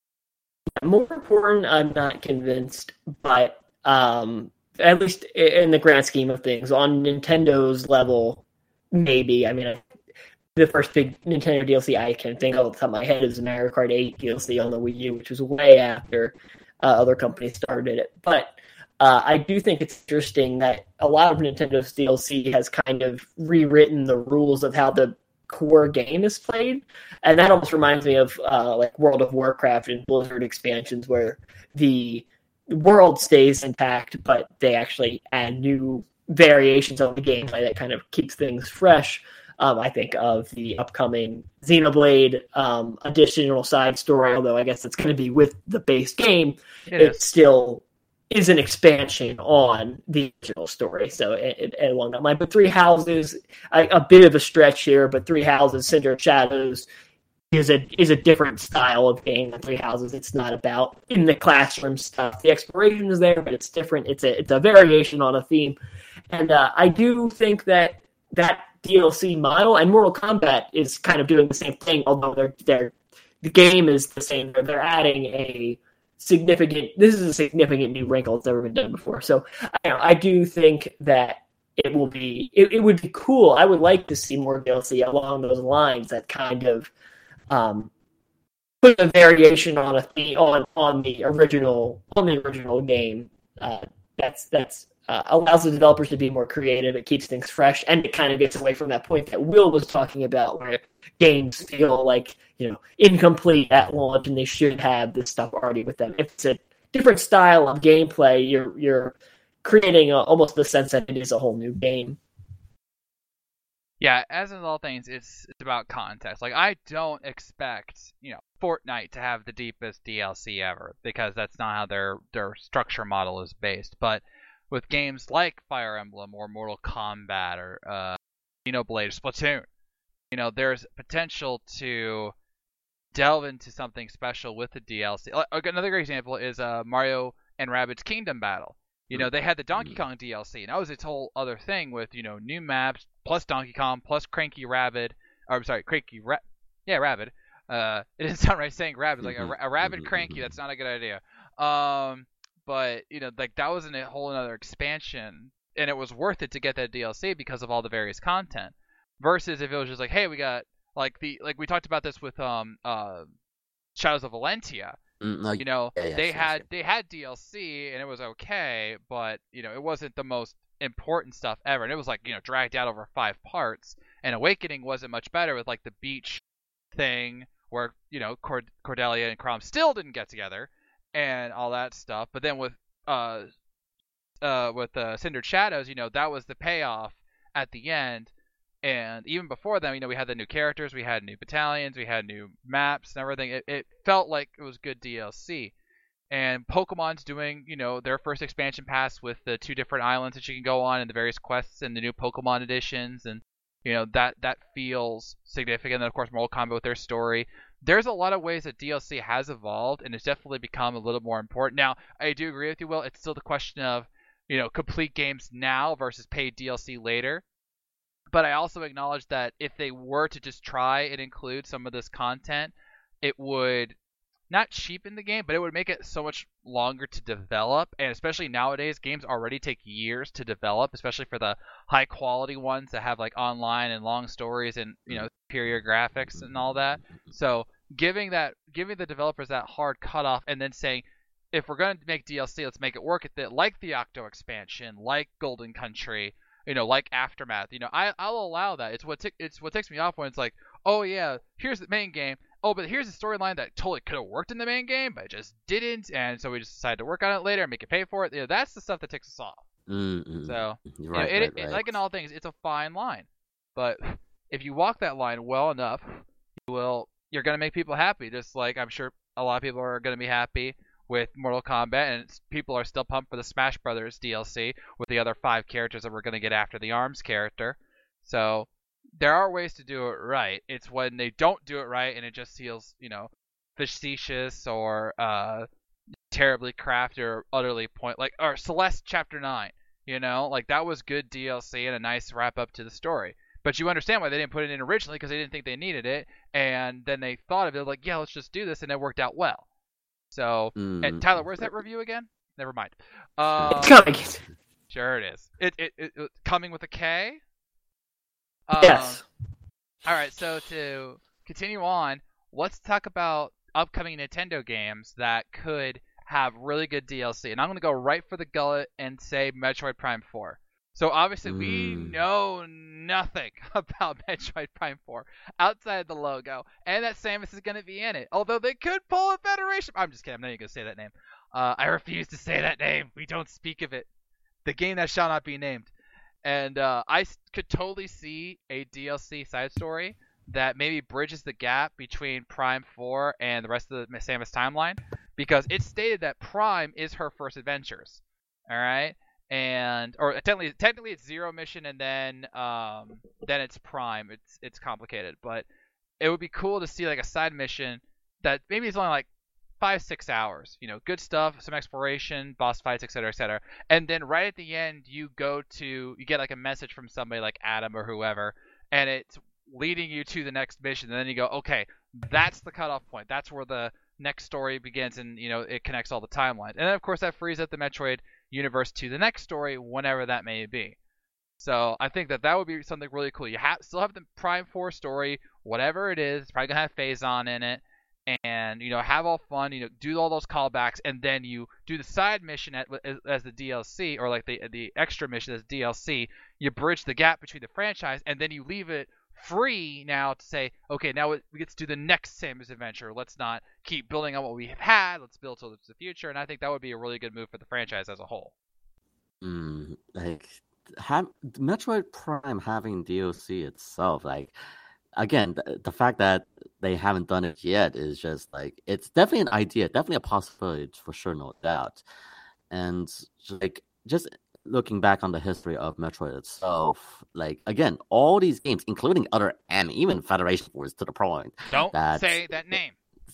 more important, I'm not convinced, but um. At least in the grand scheme of things, on Nintendo's level, maybe. I mean, the first big Nintendo D L C I can think of off the top of my head is Mario Kart eight D L C on the Wii U, which was way after uh, other companies started it. But uh, I do think it's interesting that a lot of Nintendo's D L C has kind of rewritten the rules of how the core game is played. And that almost reminds me of uh, like World of Warcraft and Blizzard expansions, where the world stays intact, but they actually add new variations of the gameplay that kind of keeps things fresh. Um, I think of the upcoming Xenoblade um, additional side story, although I guess it's going to be with the base game. It, it still is an expansion on the original story, so it, it, it along that line. But Three Houses, a, a bit of a stretch here, but Three Houses, Cinder Shadows, is a is a different style of game than Three Houses. It's not about in the classroom stuff. The exploration is there, but it's different. It's a it's a variation on a theme, and uh, I do think that that D L C model and Mortal Kombat is kind of doing the same thing. Although they're they're the game is the same. They're adding a significant. This is a significant new wrinkle that's never been done before. So I, I do think that it will be. It, it would be cool. I would like to see more D L C along those lines. That kind of Um, put a variation on a theme, on on the original on the original game. Uh, that's that's uh, allows the developers to be more creative. It keeps things fresh, and it kind of gets away from that point that Will was talking about, where games feel like you know incomplete at launch, and they should have this stuff already with them. If it's a different style of gameplay, you're you're creating a, almost the sense that it is a whole new game. Yeah, as in all things, it's it's about context. Like, I don't expect, you know, Fortnite to have the deepest D L C ever, because that's not how their their structure model is based. But with games like Fire Emblem or Mortal Kombat or uh, Xenoblade, Splatoon, you know, there's potential to delve into something special with the D L C. Like, another great example is uh, Mario and Rabbids Kingdom Battle. You know, they had the Donkey Kong D L C, and that was its whole other thing with, you know, new maps, plus Donkey Kong, plus Cranky Rabbid, or I'm sorry, Cranky Ra- yeah, Rabbid. Uh, it didn't sound right saying Rabbid, like a, a Rabbid Cranky, that's not a good idea. Um, but, you know, like, that was a whole another expansion, and it was worth it to get that D L C because of all the various content. Versus if it was just like, hey, we got, like, the, like, we talked about this with, um, uh, Shadows of Valentia. Mm, no, you know, yeah, yeah, they sure, had sure. they had D L C and it was okay, but you know, it wasn't the most important stuff ever. And it was like, you know, dragged out over five parts. And Awakening wasn't much better with like the beach thing where, you know, Cord- Cordelia and Chrom still didn't get together and all that stuff. But then with uh uh with uh, Cindered Shadows, you know, that was the payoff at the end. And even before then, you know, we had the new characters, we had new battalions, we had new maps and everything. It, it felt like it was good D L C. And Pokemon's doing, you know, their first expansion pass with the two different islands that you can go on and the various quests and the new Pokemon editions. And, you know, that, that feels significant. And then, of course, Mortal Kombat with their story. There's a lot of ways that D L C has evolved, and it's definitely become a little more important. Now, I do agree with you, Will. It's still the question of, you know, complete games now versus paid D L C later. But I also acknowledge that if they were to just try and include some of this content, it would not cheapen the game, but it would make it so much longer to develop. And especially nowadays, games already take years to develop, especially for the high quality ones that have like online and long stories and, you know, superior graphics and all that. So giving that, giving the developers that hard cutoff and then saying, if we're going to make D L C, let's make it work at it, like the Octo expansion, like Golden Country. you know, like Aftermath. You know, I I'll allow that. It's what t- it's what takes me off when it's like, oh yeah, here's the main game. Oh, but here's a storyline that totally could have worked in the main game, but it just didn't, and so we just decided to work on it later and make it pay for it. You know, that's the stuff that takes us off. Mm-hmm. So, right, you know, it, right, it, right. like in all things, it's a fine line. But if you walk that line well enough, you will. You're gonna make people happy. Just like I'm sure a lot of people are gonna be happy with Mortal Kombat, and it's, people are still pumped for the Smash Brothers D L C with the other five characters that we're gonna get after the ARMS character. So there are ways to do it right. It's when they don't do it right and it just feels, you know, facetious or uh, terribly crafted or utterly point. Like or Celeste Chapter Nine, you know, like that was good D L C and a nice wrap up to the story. But you understand why they didn't put it in originally because they didn't think they needed it, and then they thought of it like, yeah, let's just do this, and it worked out well. So, Mm. and Tyler, where's that review again? Never mind. Um, It's coming. Sure it is. It, it, it, it coming with a K. Um, Yes. All right. So to continue on, let's talk about upcoming Nintendo games that could have really good D L C. And I'm going to go right for the gullet and say Metroid Prime four. So obviously we Mm. know nothing about Metroid Prime four outside the logo, and that Samus is going to be in it. Although they could pull a Federation. I'm just kidding. I'm not even going to say that name. Uh, I refuse to say that name. We don't speak of it. The game that shall not be named. And uh, I s- could totally see a D L C side story that maybe bridges the gap between Prime four and the rest of the Samus timeline, because it's stated that Prime is her first adventures. All right, and or technically, technically it's Zero Mission and then um, then it's Prime. It's it's complicated, but it would be cool to see like a side mission that maybe it's only like five six hours. You know, good stuff, some exploration, boss fights, et cetera, et cetera. And then right at the end, you go to you get like a message from somebody like Adam or whoever, and it's leading you to the next mission. And then you go, okay, that's the cutoff point. That's where the next story begins, and you know it connects all the timelines. And then of course that frees up the Metroid universe to the next story, whenever that may be. So I think that that would be something really cool. You have still have the Prime four story, whatever it is. It's probably gonna have Phazon in it, and you know have all fun. You know, do all those callbacks, and then you do the side mission at, as, as the D L C, or like the the extra mission as D L C. You bridge the gap between the franchise, and then you leave it free now to say, okay, now we get to do the next Samus adventure. Let's not keep building on what we have had. Let's build towards the future, and I think that would be a really good move for the franchise as a whole. Mm, like have Metroid Prime having D L C itself, like again, the, the fact that they haven't done it yet is just like it's definitely an idea, definitely a possibility for sure, no doubt. And like just looking back on the history of Metroid itself, like again, all these games, including other and even Federation Force, to the point. Don't that, say that name.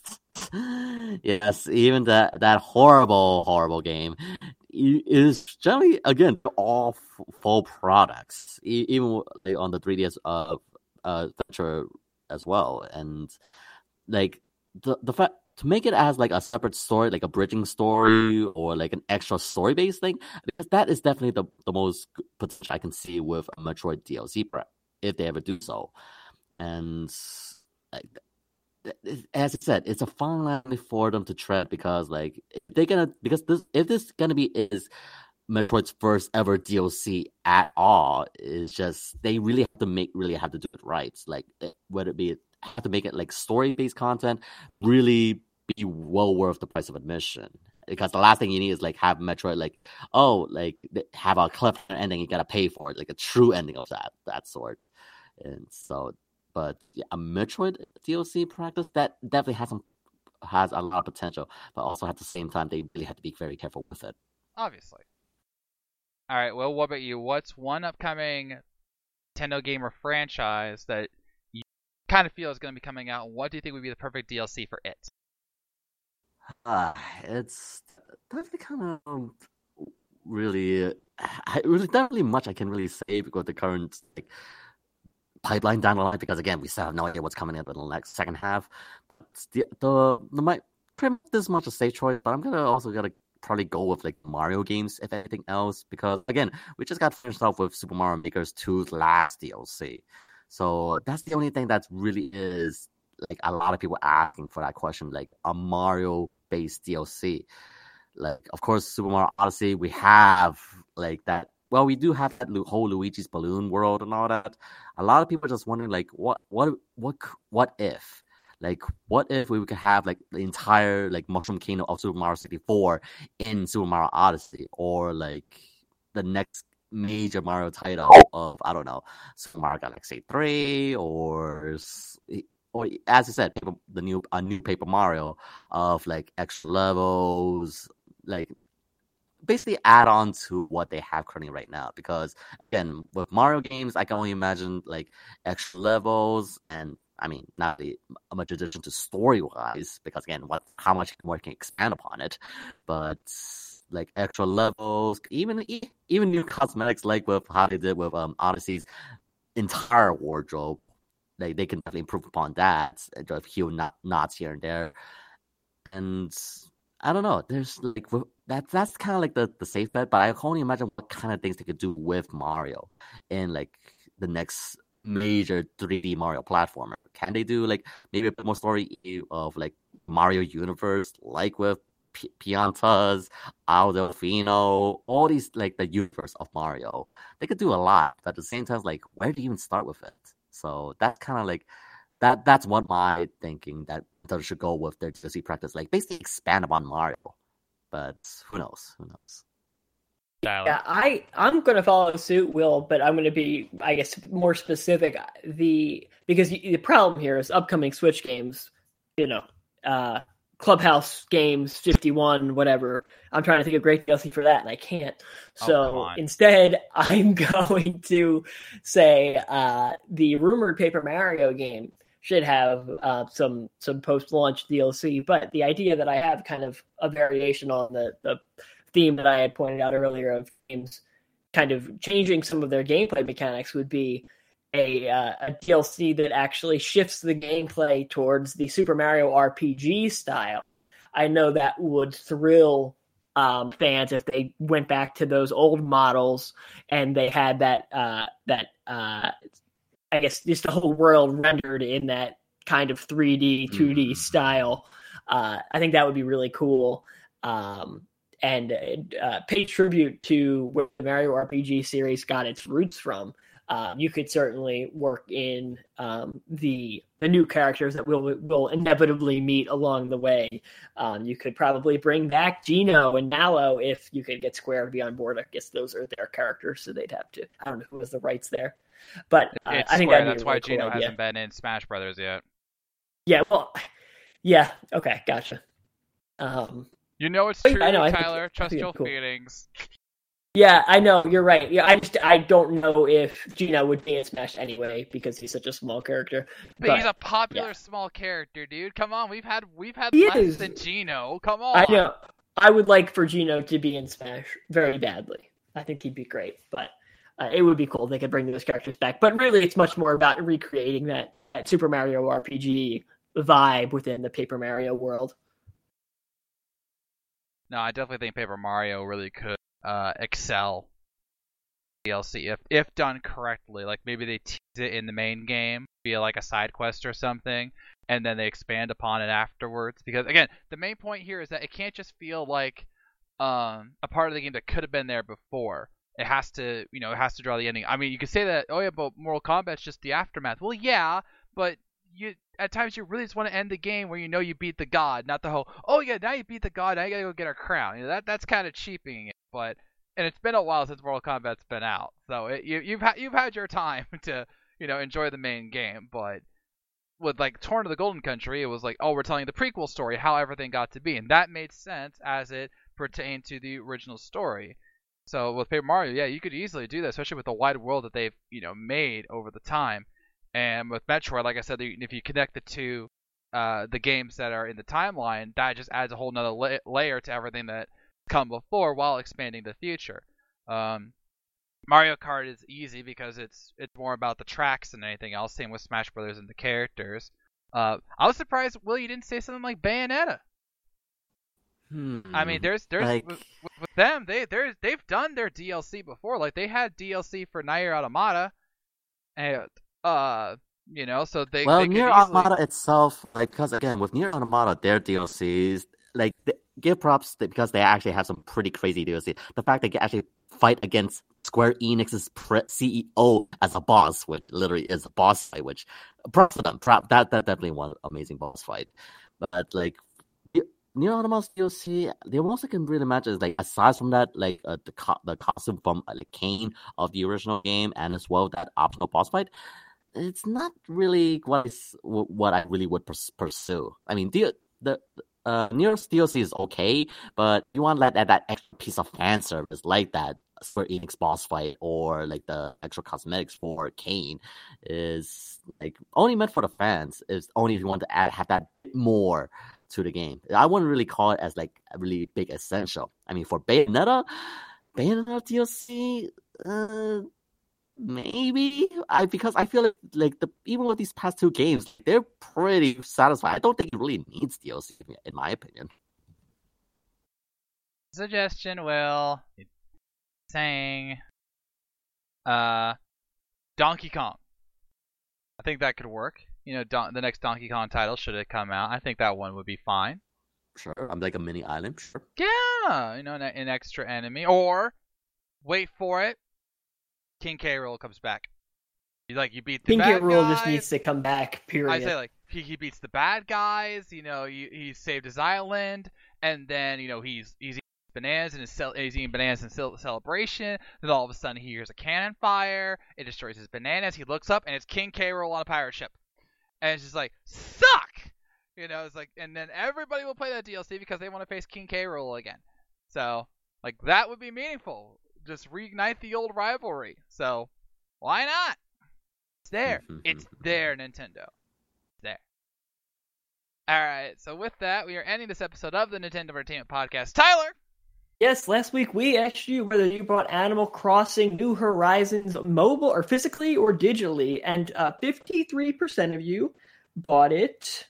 Yes, even that that horrible, horrible game is generally again all f- full products, e- even like, on the three D S uh, uh Adventure as well, and like the the fact to make it as like a separate story, like a bridging story or like an extra story based thing, because that is definitely the the most potential I can see with a Metroid D L C prep if they ever do so, and like. As I said, it's a fine line for them to tread because, like, if they're gonna because this if this gonna be is Metroid's first ever D L C at all, is just they really have to make really have to do it right. Like, whether it be have to make it like story based content, really be well worth the price of admission. Because the last thing you need is like have Metroid like oh like have a cliffhanger ending you gotta pay for it, like a true ending of that that sort, and so. But yeah, a Metroid D L C practice that definitely has some has a lot of potential, but also at the same time they really have to be very careful with it. Obviously. All right. Well, what about you? What's one upcoming Nintendo game or franchise that you kind of feel is going to be coming out? And what do you think would be the perfect D L C for it? Uh, it's definitely kind of really, I, really not really much I can really say because the current like. pipeline down the line, because again we still have no idea what's coming up in the next second half. The the, the might pretty much this much a safe choice, but I'm gonna also gonna probably go with like Mario games if anything else, because again we just got finished off with Super Mario Maker's two's last D L C, so that's the only thing that really is like a lot of people asking for that question, like a Mario based D L C. Like of course Super Mario Odyssey we have like that. well, we do have that whole Luigi's Balloon world and all that. A lot of people are just wondering, like, what, what, what, what if? Like, what if we could have like the entire like Mushroom Kingdom of Super Mario sixty-four in Super Mario Odyssey, or like the next major Mario title of, I don't know, Super Mario Galaxy three, or or as I said, the new a new Paper Mario of like extra levels, like basically add on to what they have currently right now. Because again, with Mario games, I can only imagine like extra levels, and I mean, not really much addition to story-wise, because again, what how much more can expand upon it, but like extra levels, even even new cosmetics, like with how they did with um Odyssey's entire wardrobe, like they can definitely improve upon that, just a few knots here and there, and I don't know. There's like that. That's kind of like the, the safe bet, but I can only imagine what kind of things they could do with Mario in like the next major three D Mario platformer. Can they do like maybe a bit more story of like Mario Universe, like with P- Piantas, Al Delfino, all these like the universe of Mario? They could do a lot, but at the same time, like where do you even start with it? So that's kind of like that. That's what my thinking that they should go with their D L C practice, like basically expand upon Mario. But who knows? Who knows? Yeah, I I'm gonna follow suit, Will, but I'm gonna be, I guess, more specific. The because the problem here is upcoming Switch games, you know, uh, Clubhouse Games fifty-one, whatever. I'm trying to think of great D L C for that, and I can't. So oh, instead, I'm going to say uh, the rumored Paper Mario game should have uh, some some post-launch D L C. But the idea that I have kind of a variation on the the theme that I had pointed out earlier of games kind of changing some of their gameplay mechanics would be a, uh, a D L C that actually shifts the gameplay towards the Super Mario R P G style. I know that would thrill um, fans if they went back to those old models and they had that, uh, that uh, I guess, just the whole world rendered in that kind of three D, two D mm. style. Uh, I think that would be really cool. Um, and uh, pay tribute to where the Mario R P G series got its roots from. Um, you could certainly work in um, the the new characters that we'll will inevitably meet along the way. Um, you could probably bring back Geno and Mallow if you could get Square to be on board. I guess those are their characters, so they'd have to. I don't know who has the rights there, but uh, I think Square, that's really why cool Geno idea. hasn't been in Smash Brothers yet. Yeah, well, yeah, okay, gotcha. Um, You know it's true, I know, I Tyler. think, Trust your cool. feelings. Yeah, I know. You're right. Yeah, I just I don't know if Geno would be in Smash anyway because he's such a small character. But, but he's a popular yeah. small character, dude. Come on, we've had we've had he less is. than Geno. Come on. I know. I would like for Geno to be in Smash very badly. I think he'd be great, but uh, it would be cool if they could bring those characters back. But really, it's much more about recreating that, that Super Mario R P G vibe within the Paper Mario world. No, I definitely think Paper Mario really could uh, excel D L C if if done correctly. Like maybe they tease it in the main game via like a side quest or something, and then they expand upon it afterwards. Because again, the main point here is that it can't just feel like um, a part of the game that could have been there before. It has to, you know, it has to draw the ending. I mean, you could say that, oh yeah, but Mortal Kombat's just the aftermath. Well, yeah, but you at times you really just want to end the game where you know you beat the god, not the whole, oh yeah, now you beat the god, now you gotta go get our crown. You know, that that's kind of cheaping it. But and it's been a while since Mortal Kombat's been out, so it, you, you've had you've had your time to, you know, enjoy the main game. But with like Torn to the Golden Country, it was like, oh, we're telling the prequel story, how everything got to be, and that made sense as it pertained to the original story. So with Paper Mario, yeah, you could easily do that, especially with the wide world that they've, you know, made over the time. And with Metroid, like I said, if you connect the two, uh, the games that are in the timeline, that just adds a whole nother la- layer to everything that come before while expanding the future. Um, Mario Kart is easy because it's it's more about the tracks than anything else. Same with Smash Brothers and the characters. Uh, I was surprised, Will, you didn't say something like Bayonetta. Hmm. I mean, there's there's like... with, with them they there's they've done their D L C before. Like they had D L C for Nier Automata, and uh, you know, so they well, they Nier could easily... Automata itself, like, because again, with Nier Automata, their D L Cs, like, they give props to, because they actually have some pretty crazy D L C. The fact they can actually fight against Square Enix's pre- C E O as a boss, which literally is a boss fight. Which props to them. Prop, that that definitely one amazing boss fight. But like, Nier Automata's D L C, the most I can really imagine is like aside from that, like uh, the co- the costume from uh, like Kane of the original game, and as well that optional boss fight. It's not really what is what I really would pers- pursue. I mean, the the uh, Nier's D L C is okay, but you want like that that extra piece of fan service like that Square Enix boss fight or like the extra cosmetics for Kane is like only meant for the fans. Is only if you want to add have that bit more to the game. I wouldn't really call it as like a really big essential. I mean, for Bayonetta, Bayonetta D L C, uh, maybe I because I feel like, like the even with these past two games, they're pretty satisfied. I don't think it really needs D L C in my opinion. Suggestion, Will, saying, uh, Donkey Kong. I think that could work. You know, Don- the next Donkey Kong title should have come out. I think that one would be fine. Sure, I'm like a mini island. Sure. Yeah, you know, an, an extra enemy. Or, wait for it, King K. Rool comes back. You like you beat the King bad K. Rool guys. just needs to come back. Period. I say like he, he beats the bad guys. You know, he, he saved his island, and then you know he's he's eating bananas and his cel- he's eating bananas in cel- celebration. Then all of a sudden he hears a cannon fire. It destroys his bananas. He looks up and it's King K. Rool on a pirate ship, and it's just like suck. You know, it's like, and then everybody will play that D L C because they want to face King K. Rool again. So like that would be meaningful. Just reignite the old rivalry. So why not? It's there. It's there, Nintendo. It's there. Alright, so with that, we are ending this episode of the Nintendo Entertainment Podcast. Tyler! Yes, last week we asked you whether you bought Animal Crossing New Horizons mobile or physically or digitally, and uh, fifty-three percent of you bought it.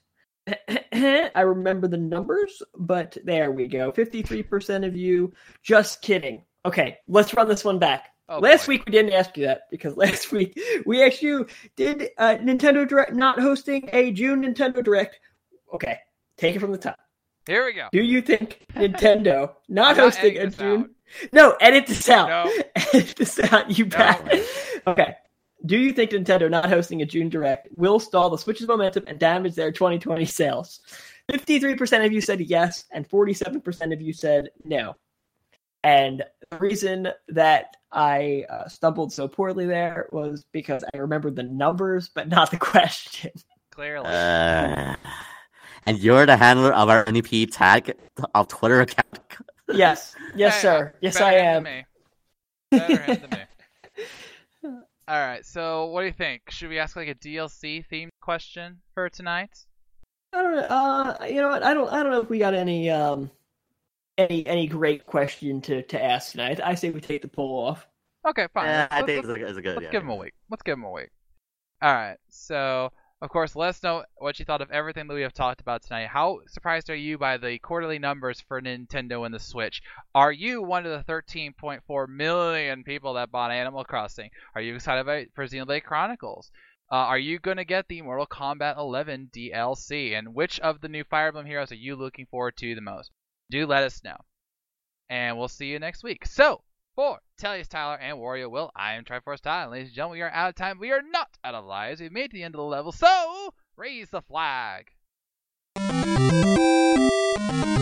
I remember the numbers, but there we go. fifty-three percent of you. Just kidding. Okay, let's run this one back. Oh, last boy. week we didn't ask you that because last week we asked you, did uh, Nintendo Direct not hosting a June Nintendo Direct? Okay, take it from the top. Here we go. Do you think Nintendo not I'm not hosting a editing this June? out. No, edit this out. No. Edit this out, you No. bad. Okay. Do you think Nintendo not hosting a June Direct will stall the Switch's momentum and damage their twenty twenty sales? fifty-three percent of you said yes, and forty-seven percent of you said no. And the reason that I uh, stumbled so poorly there was because I remembered the numbers, but not the question. Clearly. Uh, and you're the handler of our N E P tag of Twitter account. Yes. Yes, Hey, sir. Yes, better I him am. Than me. Better him than me. Alright, so what do you think? Should we ask like a D L C themed question for tonight? I don't know. Uh, you know what? I don't. I don't know if we got any um, any any great question to, to ask tonight. I say we take the poll off. Okay, fine. Yeah, Let's- I let's- think it's a, it's a good Let's idea. give him a week. Let's give him a week. Alright, so, of course, let us know what you thought of everything that we have talked about tonight. How surprised are you by the quarterly numbers for Nintendo and the Switch? Are you one of the thirteen point four million people that bought Animal Crossing? Are you excited about for Xenoblade Chronicles? Uh, are you going to get the Mortal Kombat eleven D L C? And which of the new Fire Emblem heroes are you looking forward to the most? Do let us know. And we'll see you next week. So, for Tellius, Tyler, and Wario Will, I am Triforce Tyler. Ladies and gentlemen, we are out of time. We are not out of lives. We've made it to the end of the level, so raise the flag.